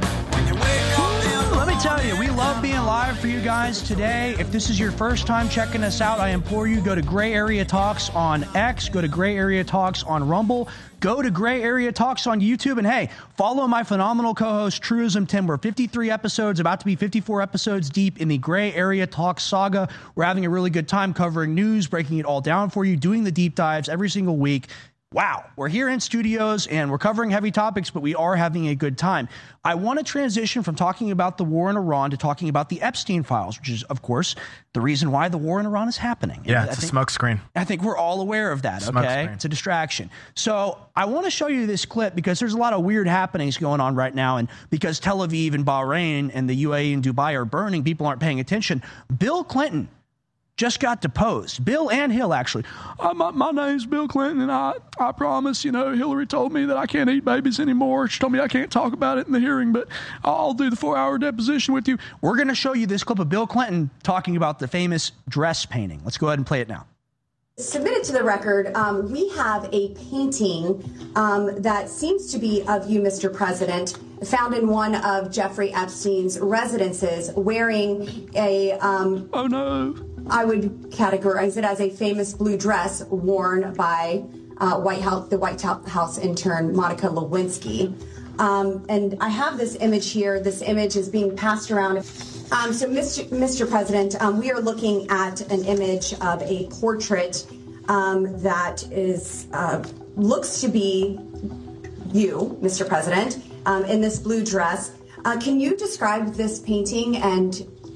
Let me tell you, we love being live for you guys today. If this is your first time checking us out, I implore you, go to Gray Area Talks on X, go to Gray Area Talks on Rumble, go to Gray Area Talks on YouTube, and hey, follow my phenomenal co-host, Truism Tim. We're fifty-three episodes, about to be fifty-four episodes deep in the Gray Area Talks saga. We're having a really good time covering news, breaking it all down for you, doing the deep dives every single week. Wow, we're here in studios and we're covering heavy topics, but we are having a good time. I want to transition from talking about the war in Iran to talking about the Epstein files, which is, of course, the reason why the war in Iran is happening. Yeah, and it's I think, a smokescreen. I think we're all aware of that, Smoke okay? screen. It's a distraction. So I want to show you this clip because there's a lot of weird happenings going on right now, and because Tel Aviv and Bahrain and the U A E and Dubai are burning, people aren't paying attention. Bill Clinton just got deposed. Bill and Hill, actually. Uh, my, my name's Bill Clinton, and I, I promise, you know, Hillary told me that I can't eat babies anymore. She told me I can't talk about it in the hearing, but I'll do the four-hour deposition with you. We're going to show you this clip of Bill Clinton talking about the famous dress painting. Let's go ahead and play it now. Submitted to the record, um, we have a painting um, that seems to be of you, Mister President, found in one of Jeffrey Epstein's residences, wearing a... Um, oh, no. I would categorize it as a famous blue dress worn by uh, White House, the White House intern, Monica Lewinsky. Um, and I have this image here. This image is being passed around. Um, so, Mister Mister President, um, we are looking at an image of a portrait um, that is uh, looks to be you, Mister President, um, in this blue dress. Uh, can you describe this painting and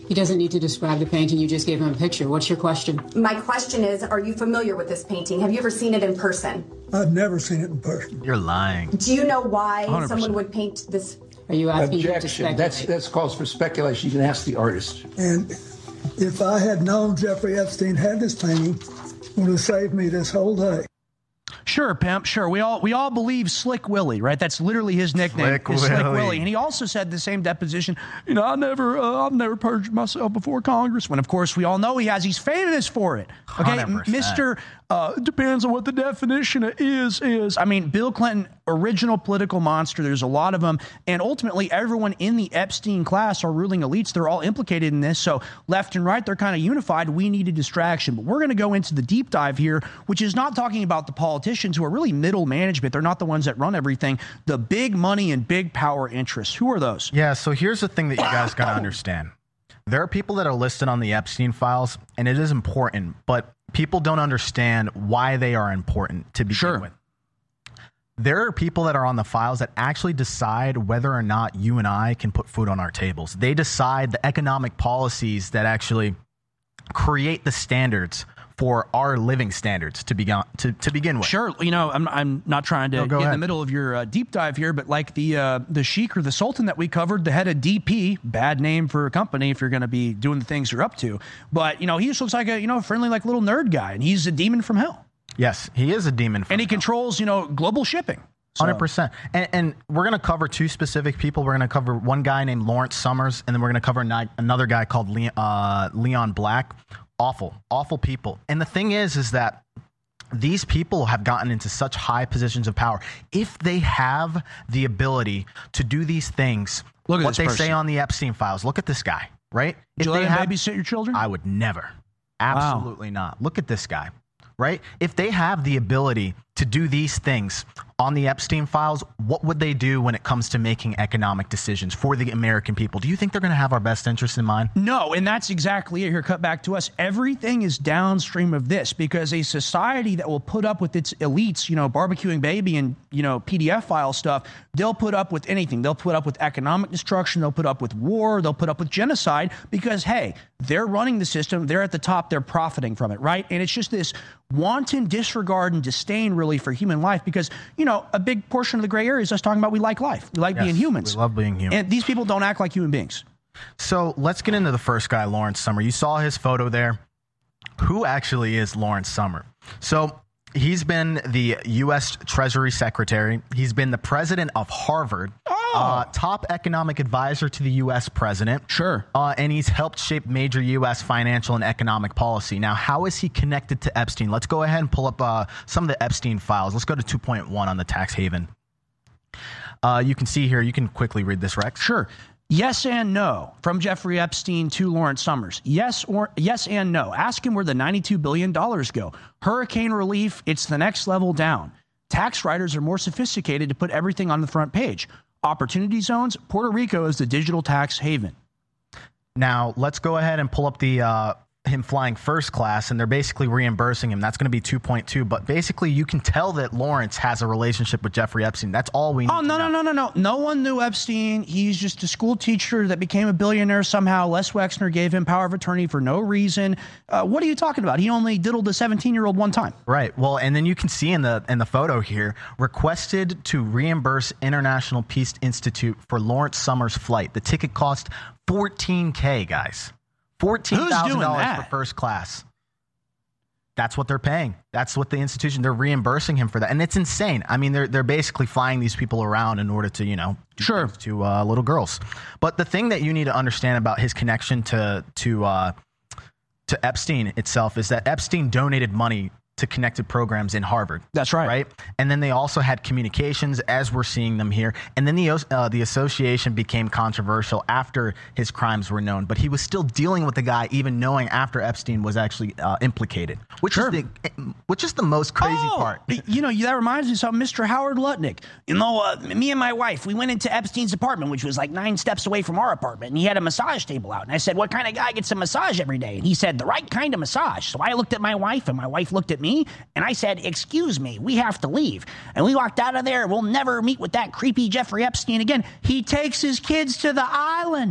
He doesn't need to describe the painting. You just gave him a picture. What's your question? My question is, are you familiar with this painting? Have you ever seen it in person? I've never seen it in person. You're lying. Do you know why one hundred percent. someone would paint this? Are you asking him to Objection. speculate? That's that's calls for speculation. You can ask the artist. And if I had known Jeffrey Epstein had this painting, it would have saved me this whole day. Sure, pimp. Sure, we all we all believe Slick Willie, right? That's literally his nickname. Slick is Slick Willie. Willie, and he also said the same deposition. You know, I never, uh, I've never perjured myself before Congress. When of course we all know he has. He's famous for it. Okay, one hundred percent. Mister Uh, depends on what the definition of is is. I mean, Bill Clinton, original political monster. There's a lot of them, and ultimately everyone in the Epstein class are ruling elites. They're all implicated in this. So left and right, they're kind of unified. We need a distraction, but we're going to go into the deep dive here, which is not talking about the politicians who are really middle management. They're not the ones that run everything. The big money and big power interests. Who are those? Yeah, so here's the thing that you guys got to understand. There are people that are listed on the Epstein files, and it is important, but people don't understand why they are important to begin Sure. with. There are people that are on the files that actually decide whether or not you and I can put food on our tables. They decide the economic policies that actually create the standards for our living standards to begin to, to begin with. Sure, you know, I'm I'm not trying to No, go get in ahead. the middle of your uh, deep dive here, but like the uh, the sheik or the sultan that we covered, the head of D P, bad name for a company if you're going to be doing the things you're up to. But you know, he just looks like a you know friendly like little nerd guy, and he's a demon from hell. Yes, he is a demon from And he hell. controls you know global shipping. So- one hundred percent. And, and we're going to cover two specific people. We're going to cover one guy named Lawrence Summers, and then we're going to cover ni- another guy called Le- uh, Leon Black. Awful, awful people. And the thing is, is that these people have gotten into such high positions of power. If they have the ability to do these things, Look at what this they person. say on the Epstein files, look at this guy, right? Would If you let they him have, babysit your children? I would never. Absolutely not. Look at this guy, right? If they have the ability to do these things on the Epstein files, what would they do when it comes to making economic decisions for the American people? Do you think they're going to have our best interests in mind? No, and that's exactly it. Here, cut back to us. Everything is downstream of this because a society that will put up with its elites, you know, barbecuing baby and, you know, P D F file stuff, they'll put up with anything. They'll put up with economic destruction. They'll put up with war. They'll put up with genocide because, hey, they're running the system. They're at the top. They're profiting from it, right? And it's just this wanton disregard and disdain, really, for human life because, you know, a big portion of the gray area is us talking about we like life. We like Yes, being humans. we love being human. And these people don't act like human beings. So let's get into the first guy, Lawrence Summer. You saw his photo there. Who actually is Lawrence Summer? So he's been the U S Treasury Secretary. He's been the president of Harvard, Oh. uh, top economic advisor to the U S president. Sure. Uh, and he's helped shape major U S financial and economic policy. Now, how is he connected to Epstein? Let's go ahead and pull up uh, some of the Epstein files. Let's go to two point one on the tax haven. Uh, you can see here, you can quickly read this, Rex. Sure. Yes and no from Jeffrey Epstein to Lawrence Summers. Yes or yes and no. Ask him where the ninety-two billion dollars go. Hurricane relief, it's the next level down. Tax writers are more sophisticated to put everything on the front page. Opportunity zones, Puerto Rico is the digital tax haven. Now, let's go ahead and pull up the uh, him flying first class, and they're basically reimbursing him. That's going to be two point two, but basically you can tell that Lawrence has a relationship with Jeffrey Epstein. That's all we need Oh, no, to no, no, no, no. No one knew Epstein. He's just a school teacher that became a billionaire somehow. Les Wexner gave him power of attorney for no reason. Uh, what are you talking about? He only diddled a seventeen-year-old one time. Right. Well, and then you can see in the in the photo here, requested to reimburse International Peace Institute for Lawrence Summers' flight. The ticket cost fourteen K, guys. fourteen thousand dollars for first class. That's what they're paying. That's what the institution, they're reimbursing him for that. And it's insane. I mean, they're they're basically flying these people around in order to, you know, do sure. things to uh, little girls. But the thing that you need to understand about his connection to to uh, to Epstein itself is that Epstein donated money to connected programs in Harvard. That's right. Right. And then they also had communications, as we're seeing them here. And then the uh, the association became controversial after his crimes were known. But he was still dealing with the guy, even knowing after Epstein was actually uh, implicated, which Sure. is the which is the most crazy Oh, part. You know, that reminds me of something. Mister Howard Lutnick. You know, uh, me and my wife, we went into Epstein's apartment, which was like nine steps away from our apartment, and he had a massage table out. And I said, "What kind of guy gets a massage every day?" And he said, "The right kind of massage." So I looked at my wife, and my wife looked at me, and I said, "Excuse me, we have to leave." And we walked out of there. We'll never meet with that creepy Jeffrey Epstein again. He takes his kids to the island.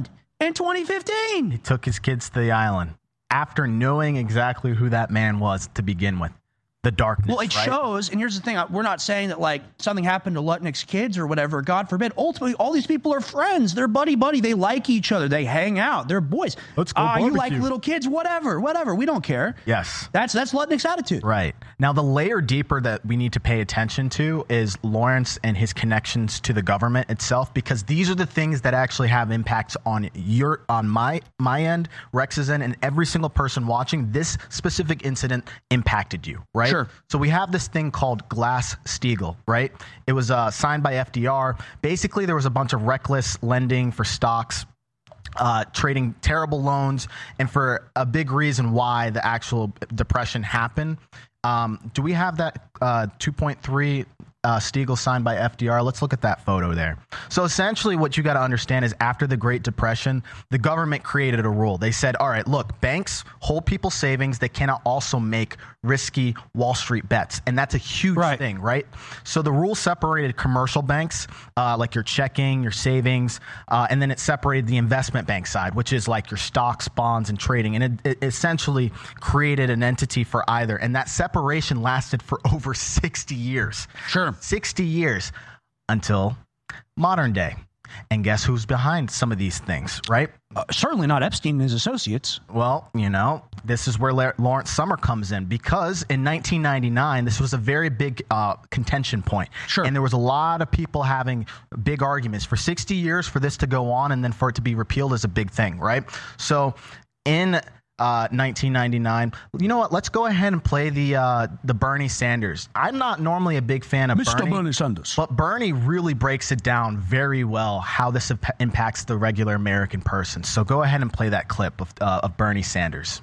in twenty fifteen. He took his kids to the island after knowing exactly who that man was to begin with. The darkness. Well, it right? shows, and here's the thing: we're not saying that like something happened to Lutnick's kids or whatever. God forbid. Ultimately, all these people are friends. They're buddy buddy. They like each other. They hang out. They're boys. Let's go. Ah, uh, you like little kids. Whatever, whatever. We don't care. Yes, that's that's Lutnick's attitude. Right. Now, the layer deeper that we need to pay attention to is Lawrence and his connections to the government itself, because these are the things that actually have impacts on your, on my my end, Rex's end, and every single person watching. This specific incident impacted you, right? Sure. So we have this thing called Glass-Steagall, right? It was uh, signed by F D R. Basically, there was a bunch of reckless lending for stocks, uh, trading terrible loans, and for a big reason why the actual depression happened. Um, do we have that uh, two point three uh, Steagall signed by F D R? Let's look at that photo there. So essentially what you got to understand is after the Great Depression, the government created a rule. They said, all right, look, banks hold people's savings. They cannot also make risky Wall Street bets. And that's a huge right. thing, right? So the rule separated commercial banks, uh, like your checking, your savings, uh, and then it separated the investment bank side, which is like your stocks, bonds, and trading. And it, it essentially created an entity for either. And that separation lasted for over sixty years. Sure. sixty years until modern day. And guess who's behind some of these things, right? Uh, certainly not Epstein and his associates. Well, you know, this is where La- Lawrence Summer comes in, because in nineteen ninety-nine, this was a very big uh, contention point. Sure. And there was a lot of people having big arguments. For sixty years, for this to go on and then for it to be repealed is a big thing, right? So in Uh, nineteen ninety-nine. You know what? Let's go ahead and play the uh, the Bernie Sanders. I'm not normally a big fan of Mister Bernie, Bernie Sanders, but Bernie really breaks it down very well how this imp- impacts the regular American person. So go ahead and play that clip of, uh, of Bernie Sanders.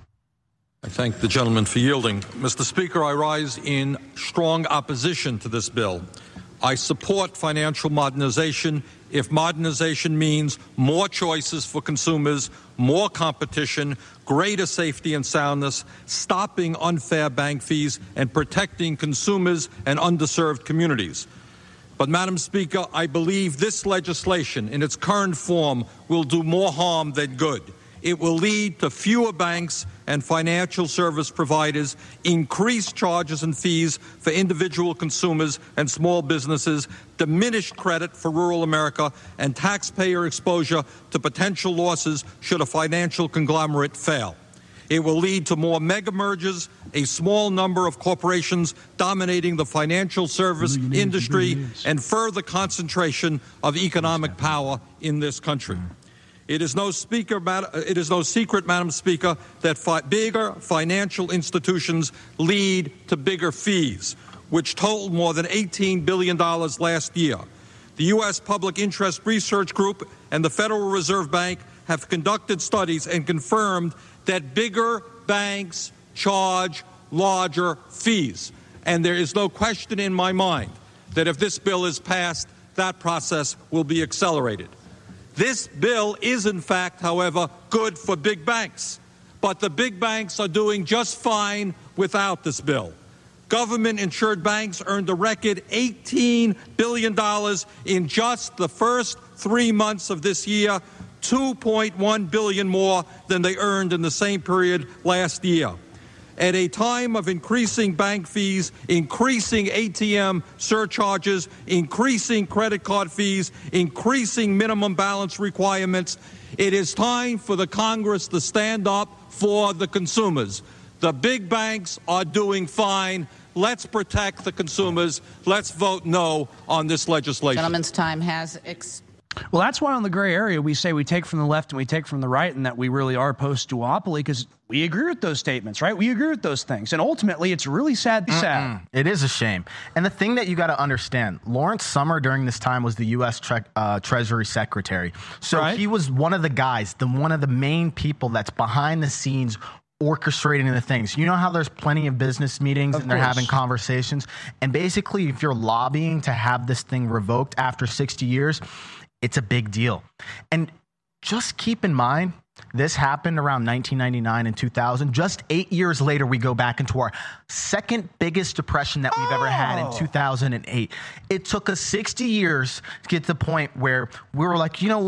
I thank the gentleman for yielding. Mister Speaker, I rise in strong opposition to this bill. I support financial modernization if modernization means more choices for consumers, more competition, greater safety and soundness, stopping unfair bank fees, and protecting consumers and underserved communities. But, Madam Speaker, I believe this legislation in its current form will do more harm than good. It will lead to fewer banks and financial service providers, increased charges and fees for individual consumers and small businesses, diminished credit for rural America, and taxpayer exposure to potential losses should a financial conglomerate fail. It will lead to more mega mergers, a small number of corporations dominating the financial service industry, and further concentration of economic power in this country. It is no speaker, it is no secret, Madam Speaker, that fi- bigger financial institutions lead to bigger fees, which totaled more than eighteen billion dollars last year. The U S Public Interest Research Group and the Federal Reserve Bank have conducted studies and confirmed that bigger banks charge larger fees. And there is no question in my mind that if this bill is passed, that process will be accelerated. This bill is, in fact, however, good for big banks. But the big banks are doing just fine without this bill. Government-insured banks earned a record eighteen billion dollars in just the first three months of this year, two point one billion dollars more than they earned in the same period last year. At a time of increasing bank fees, increasing A T M surcharges, increasing credit card fees, increasing minimum balance requirements, it is time for the Congress to stand up for the consumers. The big banks are doing fine. Let's protect the consumers. Let's vote no on this legislation. Gentleman's time has expired. Well, that's why on the gray area we say we take from the left and we take from the right, and that we really are post-duopoly, because we agree with those statements, right? We agree with those things. And ultimately, it's really sad. Mm-mm. sad. It is a shame. And the thing that you got to understand, Lawrence Summer during this time was the U S Tre- uh, Treasury Secretary. So right. he was one of the guys, the one of the main people that's behind the scenes orchestrating the things. You know how there's plenty of business meetings of and they're course. having conversations. And basically, if you're lobbying to have this thing revoked after sixty years, it's a big deal. And just keep in mind, this happened around nineteen ninety-nine and two thousand. Just eight years later, we go back into our second biggest depression that we've oh. ever had in two thousand eight. It took us sixty years to get to the point where we were like, you know what?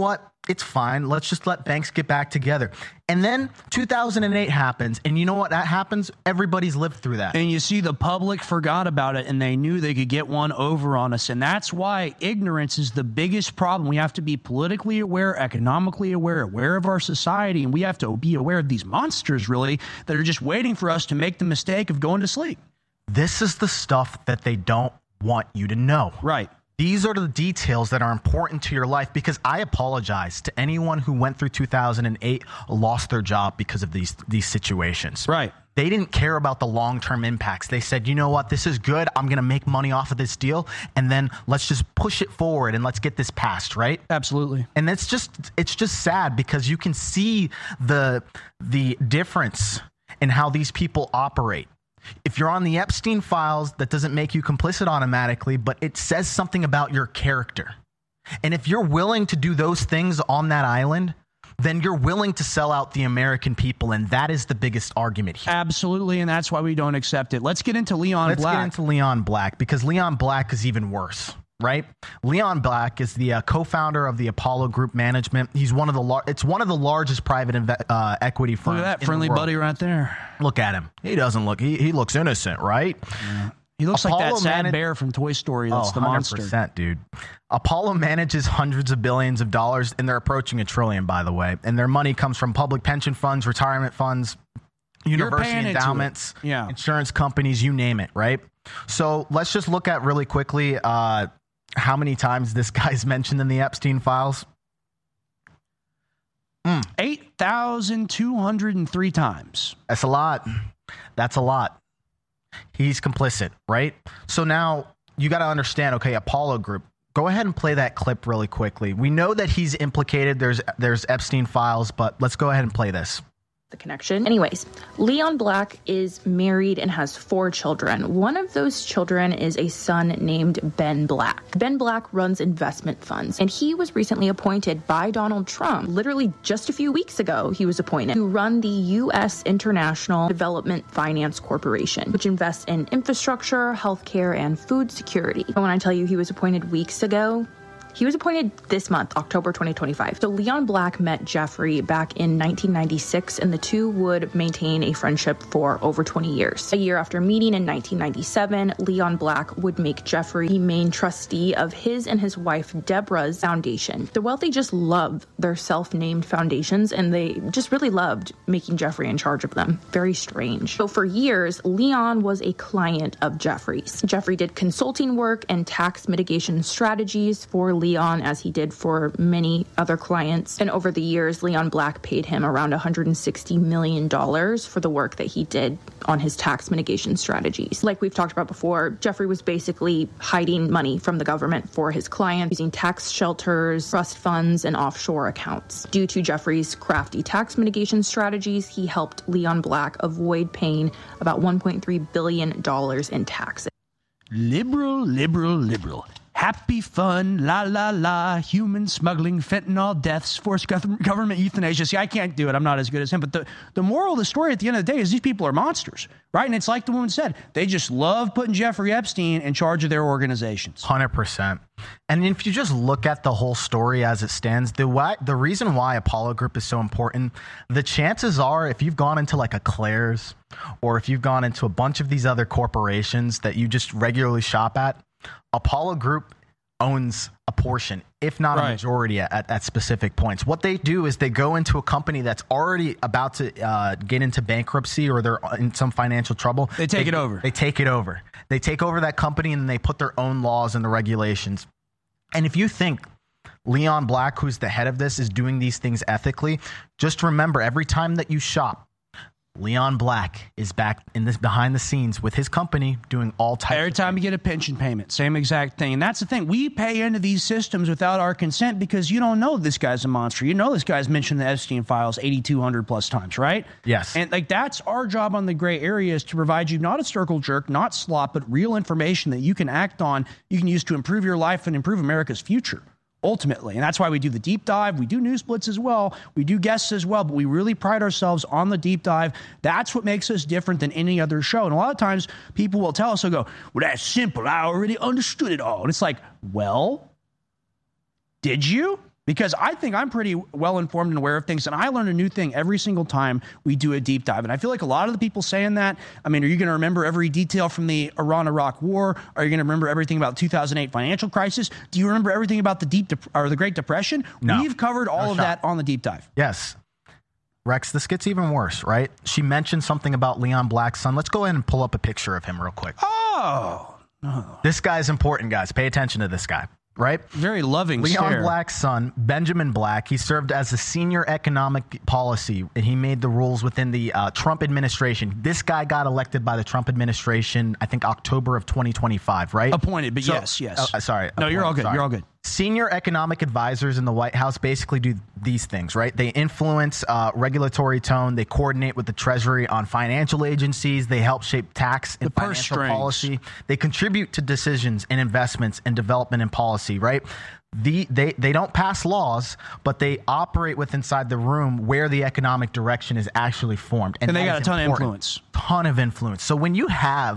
It's fine. Let's just let banks get back together. And then two thousand eight happens. And you know what? That happens. Everybody's lived through that. And you see, the public forgot about it, and they knew they could get one over on us. And that's why ignorance is the biggest problem. We have to be politically aware, economically aware, aware of our society. And we have to be aware of these monsters, really, that are just waiting for us to make the mistake of going to sleep. This is the stuff that they don't want you to know. Right. These are the details that are important to your life, because I apologize to anyone who went through two thousand eight, lost their job because of these these situations. Right. They didn't care about the long-term impacts. They said, you know what, this is good. I'm going to make money off of this deal, and then let's just push it forward and let's get this passed, right? Absolutely. And it's just it's just sad, because you can see the the difference in how these people operate. If you're on the Epstein files, that doesn't make you complicit automatically, but it says something about your character. And if you're willing to do those things on that island, then you're willing to sell out the American people, and that is the biggest argument here. Absolutely, and that's why we don't accept it. Let's get into Leon Let's Black. Let's get into Leon Black, because Leon Black is even worse, right? Leon Black is the uh, co-founder of the Apollo Group Management. He's one of the lar- it's one of the largest private inve- uh, equity firms. Look at that friendly buddy right there. Look at him. He doesn't look. He he looks innocent, right? Yeah. He looks Apollo like that sad manage- bear from Toy Story. That's oh, the monster. one hundred percent, dude. Apollo manages hundreds of billions of dollars, and they're approaching a trillion, by the way. And their money comes from public pension funds, retirement funds, university endowments, yeah. insurance companies, you name it, right? So let's just look at really quickly uh, how many times this guy's mentioned in the Epstein files. Mm. eight thousand two hundred three times. That's a lot. That's a lot. He's complicit, right? So now you got to understand, okay, Apollo Group, go ahead and play that clip really quickly. We know that he's implicated. There's there's Epstein files, but let's go ahead and play this. The connection. Anyways, Leon Black is married and has four children. One of those children is a son named Ben Black. Ben Black runs investment funds, and he was recently appointed by Donald Trump. Literally just a few weeks ago, he was appointed to run the U S International Development Finance Corporation, which invests in infrastructure, healthcare, and food security. And when I tell you he was appointed weeks ago, he was appointed this month, October twenty twenty-five. So Leon Black met Jeffrey back in nineteen ninety-six, and the two would maintain a friendship for over twenty years. A year after meeting in nineteen ninety-seven, Leon Black would make Jeffrey the main trustee of his and his wife Deborah's foundation. The wealthy just loved their self-named foundations, and they just really loved making Jeffrey in charge of them. Very strange. So for years, Leon was a client of Jeffrey's. Jeffrey did consulting work and tax mitigation strategies for Leon, as he did for many other clients. And over the years, Leon Black paid him around one hundred sixty million dollars for the work that he did on his tax mitigation strategies. Like we've talked about before, Jeffrey was basically hiding money from the government for his clients, using tax shelters, trust funds, and offshore accounts. Due to Jeffrey's crafty tax mitigation strategies, he helped Leon Black avoid paying about one point three billion dollars in taxes. Liberal, liberal, liberal. Happy fun, la la la, human smuggling, fentanyl deaths, forced government euthanasia. See, I can't do it. I'm not as good as him. But the, the moral of the story at the end of the day is these people are monsters, right? And it's like the woman said, they just love putting Jeffrey Epstein in charge of their organizations. one hundred percent. And if you just look at the whole story as it stands, the why, the reason why Apollo Group is so important, the chances are if you've gone into like a Claire's or if you've gone into a bunch of these other corporations that you just regularly shop at, Apollo Group owns a portion, if not right. a majority at, at specific points. What they do is they go into a company that's already about to uh, get into bankruptcy or they're in some financial trouble. They take they, it over. They take it over. They take over that company and they put their own laws and the regulations. And if you think Leon Black, who's the head of this, is doing these things ethically, just remember every time that you shop, Leon Black is back in this behind the scenes with his company doing all types. Every time you get a pension payment, same exact thing. And that's the thing. We pay into these systems without our consent because you don't know this guy's a monster. You know this guy's mentioned the Epstein files eighty-two hundred plus times, right? Yes. And like that's our job on the gray area is to provide you not a circle jerk, not slop, but real information that you can act on, you can use to improve your life and improve America's future. Ultimately. And that's why we do the deep dive. We do news splits as well. We do guests as well, but we really pride ourselves on the deep dive. That's what makes us different than any other show. And a lot of times people will tell us, they'll go, well, that's simple. I already understood it all. And it's like, well, did you? Because I think I'm pretty well informed and aware of things, and I learn a new thing every single time we do a deep dive. And I feel like a lot of the people saying that, I mean, are you going to remember every detail from the Iran-Iraq war? Are you going to remember everything about the two thousand eight financial crisis? Do you remember everything about the deep Dep- or the Great Depression? No. We've covered all No of shot. that on the deep dive. Yes. Rex, this gets even worse, right? She mentioned something about Leon Black's son. Let's go ahead and pull up a picture of him real quick. Oh. oh. This guy's important, guys. Pay attention to this guy. Right? Very loving Leon stare. Black's son, Benjamin Black, he served as a senior economic policy, and he made the rules within the uh, Trump administration. This guy got elected by the Trump administration, I think October of twenty twenty-five, right? Appointed, but So- yes, yes. Oh, sorry. No, you're appointed, all good. sorry. You're all good. Senior economic advisors in the White House basically do these things, right? They influence uh, regulatory tone. They coordinate with the Treasury on financial agencies. They help shape tax and The purse financial strings. policy. They contribute to decisions and investments and development and policy, right? The, they, they don't pass laws, but they operate with inside the room where the economic direction is actually formed. And they that got is a ton of important. influence. Ton of influence. So when you have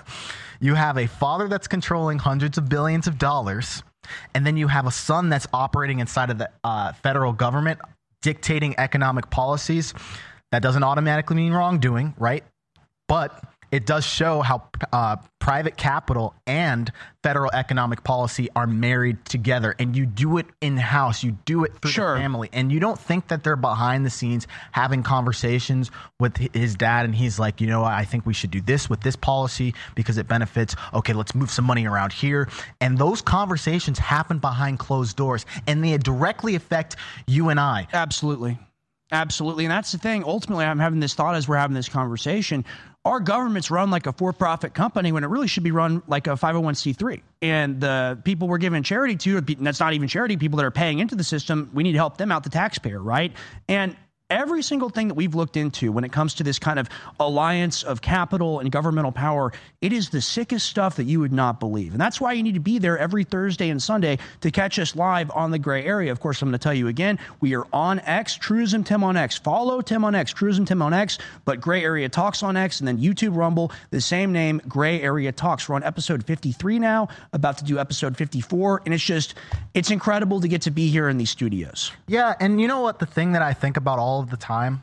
you have a father that's controlling hundreds of billions of dollars, and then you have a son that's operating inside of the uh, federal government, dictating economic policies, that doesn't automatically mean wrongdoing, right? But it does show how uh, private capital and federal economic policy are married together, and you do it in-house. You do it through Sure. the family, and you don't think that they're behind the scenes having conversations with hi- his dad, and he's like, you know, I think we should do this with this policy because it benefits. Okay, let's move some money around here. And those conversations happen behind closed doors, and they directly affect you and I. Absolutely. Absolutely. And that's the thing. Ultimately, I'm having this thought as we're having this conversation. Our government's run like a for-profit company when it really should be run like a five oh one c three. And the people we're giving charity to, and that's not even charity, people that are paying into the system, we need to help them out, the taxpayer, right? And every single thing that we've looked into when it comes to this kind of alliance of capital and governmental power, it is the sickest stuff that you would not believe. And that's why you need to be there every Thursday and Sunday to catch us live on the Gray Area. Of course, I'm going to tell you again, we are on X, Truism Tim on X. Follow Tim on X, Truism Tim on X, but Gray Area Talks on X, and then YouTube Rumble, the same name, Gray Area Talks. We're on episode fifty-three now, about to do episode fifty-four, and it's just, it's incredible to get to be here in these studios. Yeah, and you know what? The thing that I think about all of the time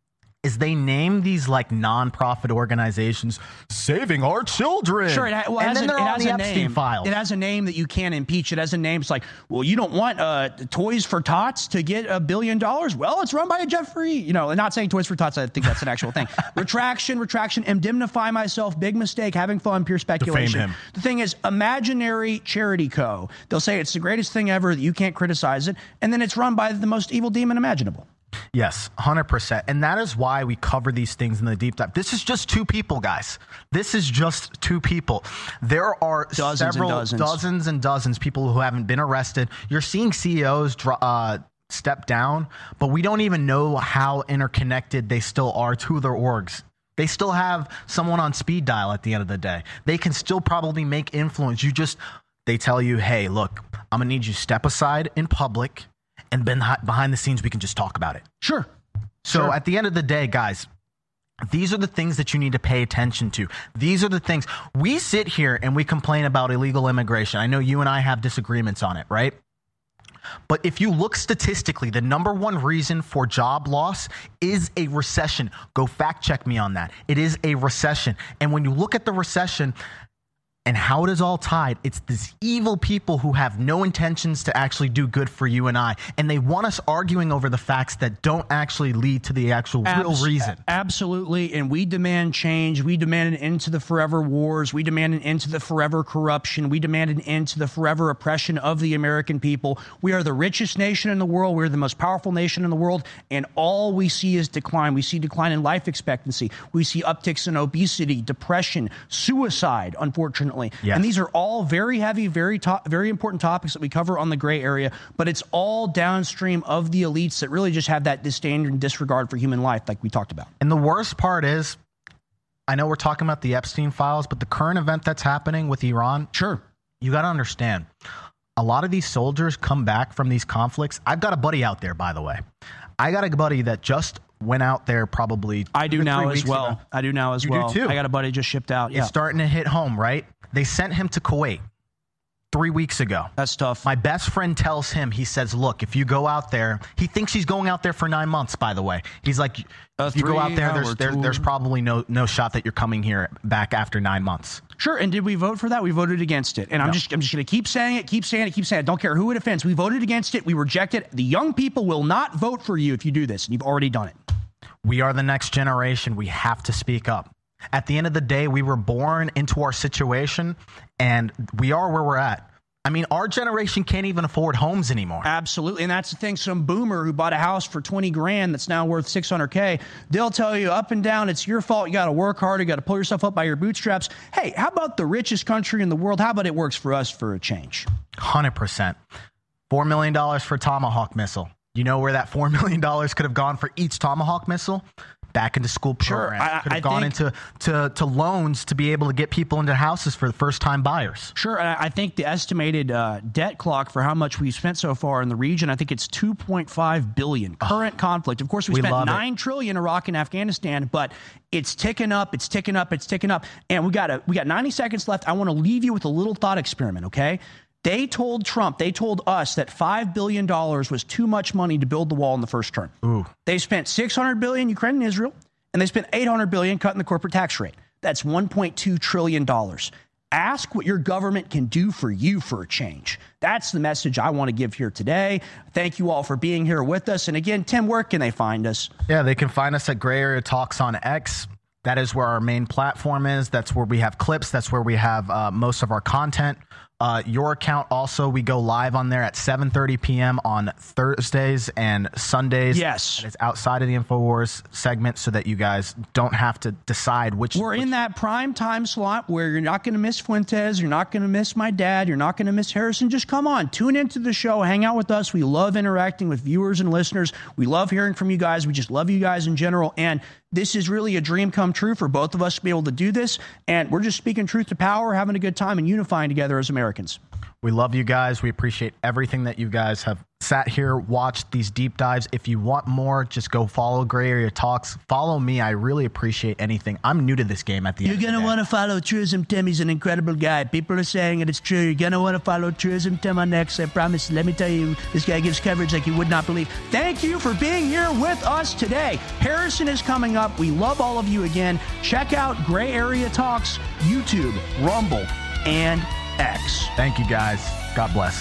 is they name these like nonprofit organizations saving our children. Sure, it, ha- well, it and has, then a, they're it on has the a Epstein name. files. It has a name that you can't impeach. It has a name. It's like, well, you don't want uh, Toys for Tots to get a billion dollars. Well, it's run by a Jeffrey. You know, not saying Toys for Tots. I think that's an actual thing. Retraction, retraction, indemnify myself. Big mistake. Having fun. Pure speculation. Defame him. The thing is, imaginary charity co. They'll say it's the greatest thing ever. That you can't criticize it, and then it's run by the most evil demon imaginable. Yes, one hundred percent. And that is why we cover these things in the deep dive. This is just two people, guys. This is just two people. There are Dozens and several dozens. dozens and dozens people who haven't been arrested. You're seeing C E Os dro- uh, step down, but we don't even know how interconnected they still are to their orgs. They still have someone on speed dial at the end of the day. They can still probably make influence. You just, they tell you, hey, look, I'm going to need you to step aside in public, and behind the scenes, we can just talk about it. Sure. So Sure. at the end of the day, guys, these are the things that you need to pay attention to. These are the things. We sit here and we complain about illegal immigration. I know you and I have disagreements on it, right? But if you look statistically, the number one reason for job loss is a recession. Go fact check me on that. It is a recession. And when you look at the recession and how it is all tied, it's these evil people who have no intentions to actually do good for you and I. And they want us arguing over the facts that don't actually lead to the actual real Abs- reason. Absolutely. And we demand change. We demand an end to the forever wars. We demand an end to the forever corruption. We demand an end to the forever oppression of the American people. We are the richest nation in the world. We're the most powerful nation in the world. And all we see is decline. We see decline in life expectancy. We see upticks in obesity, depression, suicide, unfortunately. Yes. And these are all very heavy, very to- very important topics that we cover on the Gray Area, but it's all downstream of the elites that really just have that disdain and disregard for human life like we talked about. And the worst part is, I know we're talking about the Epstein files, but the current event that's happening with Iran, sure, you got to understand, a lot of these soldiers come back from these conflicts. I've got a buddy out there, by the way. I got a buddy that just went out there probably I do two or now three as weeks well. ago. I do now as You well. do too. I got a buddy just shipped out. Yeah. It's starting to hit home, right? They sent him to Kuwait. three weeks ago. That's tough. My best friend tells him, he says, look, if you go out there, he thinks he's going out there for nine months, by the way. He's like, if you go out there, there's, there, there's probably no no shot that you're coming here back after nine months. Sure, and did we vote for that? We voted against it. And I'm no. just I'm just going to keep saying it, keep saying it, keep saying it. Don't care who it offends. We voted against it. We reject it. The young people will not vote for you if you do this, and you've already done it. We are the next generation. We have to speak up. At the end of the day, we were born into our situation, and we are where we're at. I mean, our generation can't even afford homes anymore. Absolutely. And that's the thing. Some boomer who bought a house for twenty grand that's now worth six hundred K, they'll tell you up and down, it's your fault. You got to work hard. You got to pull yourself up by your bootstraps. Hey, how about the richest country in the world? How about it works for us for a change? one hundred percent. four million dollars for Tomahawk missile. You know where that four million dollars could have gone for each Tomahawk missile? Back into school programs. Sure, I, could have I gone into to, to loans to be able to get people into houses for the first-time buyers. Sure, and I think the estimated uh, debt clock for how much we've spent so far in the region, I think it's two point five billion dollars. Current oh, conflict. Of course, we, we spent nine trillion dollars Iraq and Afghanistan, but it's ticking up, it's ticking up, it's ticking up. And we got a, we got ninety seconds left. I want to leave you with a little thought experiment, okay? They told Trump, they told us that five billion dollars was too much money to build the wall in the first term. Ooh. They spent six hundred billion dollars Ukraine and Israel. And they spent eight hundred billion dollars cutting the corporate tax rate. That's one point two trillion dollars. Ask what your government can do for you for a change. That's the message I want to give here today. Thank you all for being here with us. And again, Tim, where can they find us? Yeah, they can find us at Gray Area Talks on X. That is where our main platform is. That's where we have clips. That's where we have uh, most of our content. Uh, your account also, we go live on there at seven thirty p.m. on Thursdays and Sundays. Yes. It's outside of the InfoWars segment so that you guys don't have to decide which. We're which, in that prime time slot where you're not going to miss Fuentes. You're not going to miss my dad. You're not going to miss Harrison. Just come on, tune into the show. Hang out with us. We love interacting with viewers and listeners. We love hearing from you guys. We just love you guys in general. And this is really a dream come true for both of us to be able to do this. And we're just speaking truth to power, having a good time, and unifying together as Americans. We love you guys. We appreciate everything that you guys have sat here, watched these deep dives. If you want more, just go follow Gray Area Talks. Follow me. I really appreciate anything. I'm new to this game at the You're end You're going to want to follow Truism Tim. He's an incredible guy. People are saying it. It's true. You're going to want to follow Truism Tim on X. I promise. Let me tell you, this guy gives coverage like you would not believe. Thank you for being here with us today. Harrison is coming up. We love all of you again. Check out Gray Area Talks, YouTube, Rumble, and X. Thank you, guys. God bless.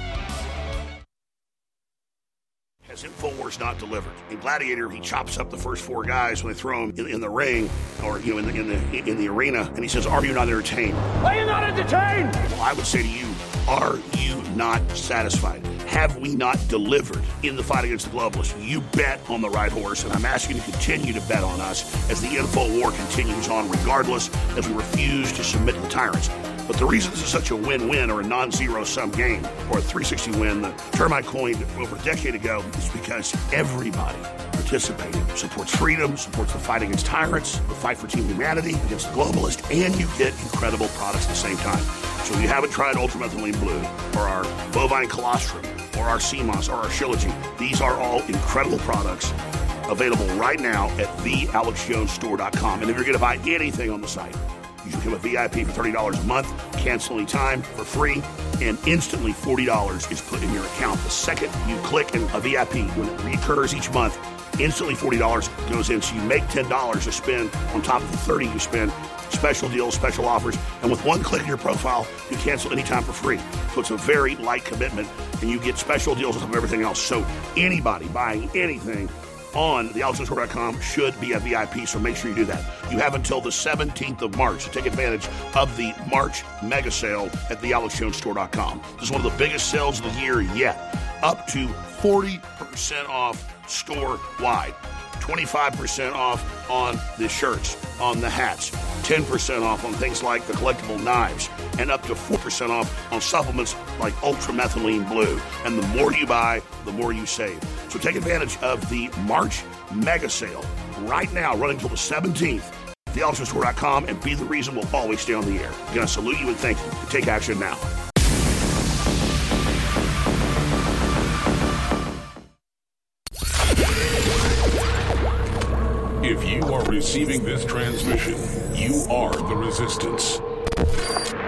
Has InfoWars not delivered? In Gladiator, he chops up the first four guys when they throw him in, in the ring or you know in the in the in the arena, and he says, "Are you not entertained? Are you not entertained?" Well, I would say to you, are you not satisfied? Have we not delivered in the fight against the globalists? You bet on the right horse, and I'm asking you to continue to bet on us as the info war continues on, regardless, as we refuse to submit to tyrants. But the reason this is such a win-win or a non-zero-sum game or a three sixty win the termite coined over a decade ago is because everybody participated, supports freedom, supports the fight against tyrants, the fight for team humanity against the globalists, and you get incredible products at the same time. So if you haven't tried Ultramethylene Blue or our bovine colostrum or our C M O S or our Shilajit, these are all incredible products available right now at the alex jones store dot com. And if you're going to buy anything on the site, you can become a V I P for thirty dollars a month, cancel any time for free, and instantly forty dollars is put in your account. The second you click in a V I P, when it recurs each month, instantly forty dollars goes in. So you make ten dollars to spend on top of the thirty dollars you spend. Special deals, special offers, and with one click in your profile, you cancel anytime for free. So it's a very light commitment, and you get special deals on top of everything else. So anybody buying anything on the alex jones store dot com should be a V I P, so make sure you do that. You have until the seventeenth of March to take advantage of the March mega sale at the alex jones store dot com. This is one of the biggest sales of the year yet. Up to forty percent off store-wide. twenty-five percent off on the shirts, on the hats, ten percent off on things like the collectible knives, and up to four percent off on supplements like Ultramethylene Blue. And the more you buy, the more you save. So take advantage of the March mega sale right now, running until the seventeenth. the alex jones store dot com, and be the reason we'll always stay on the air. I'm going to salute you and thank you. Take action now. If you are receiving this transmission, you are the resistance.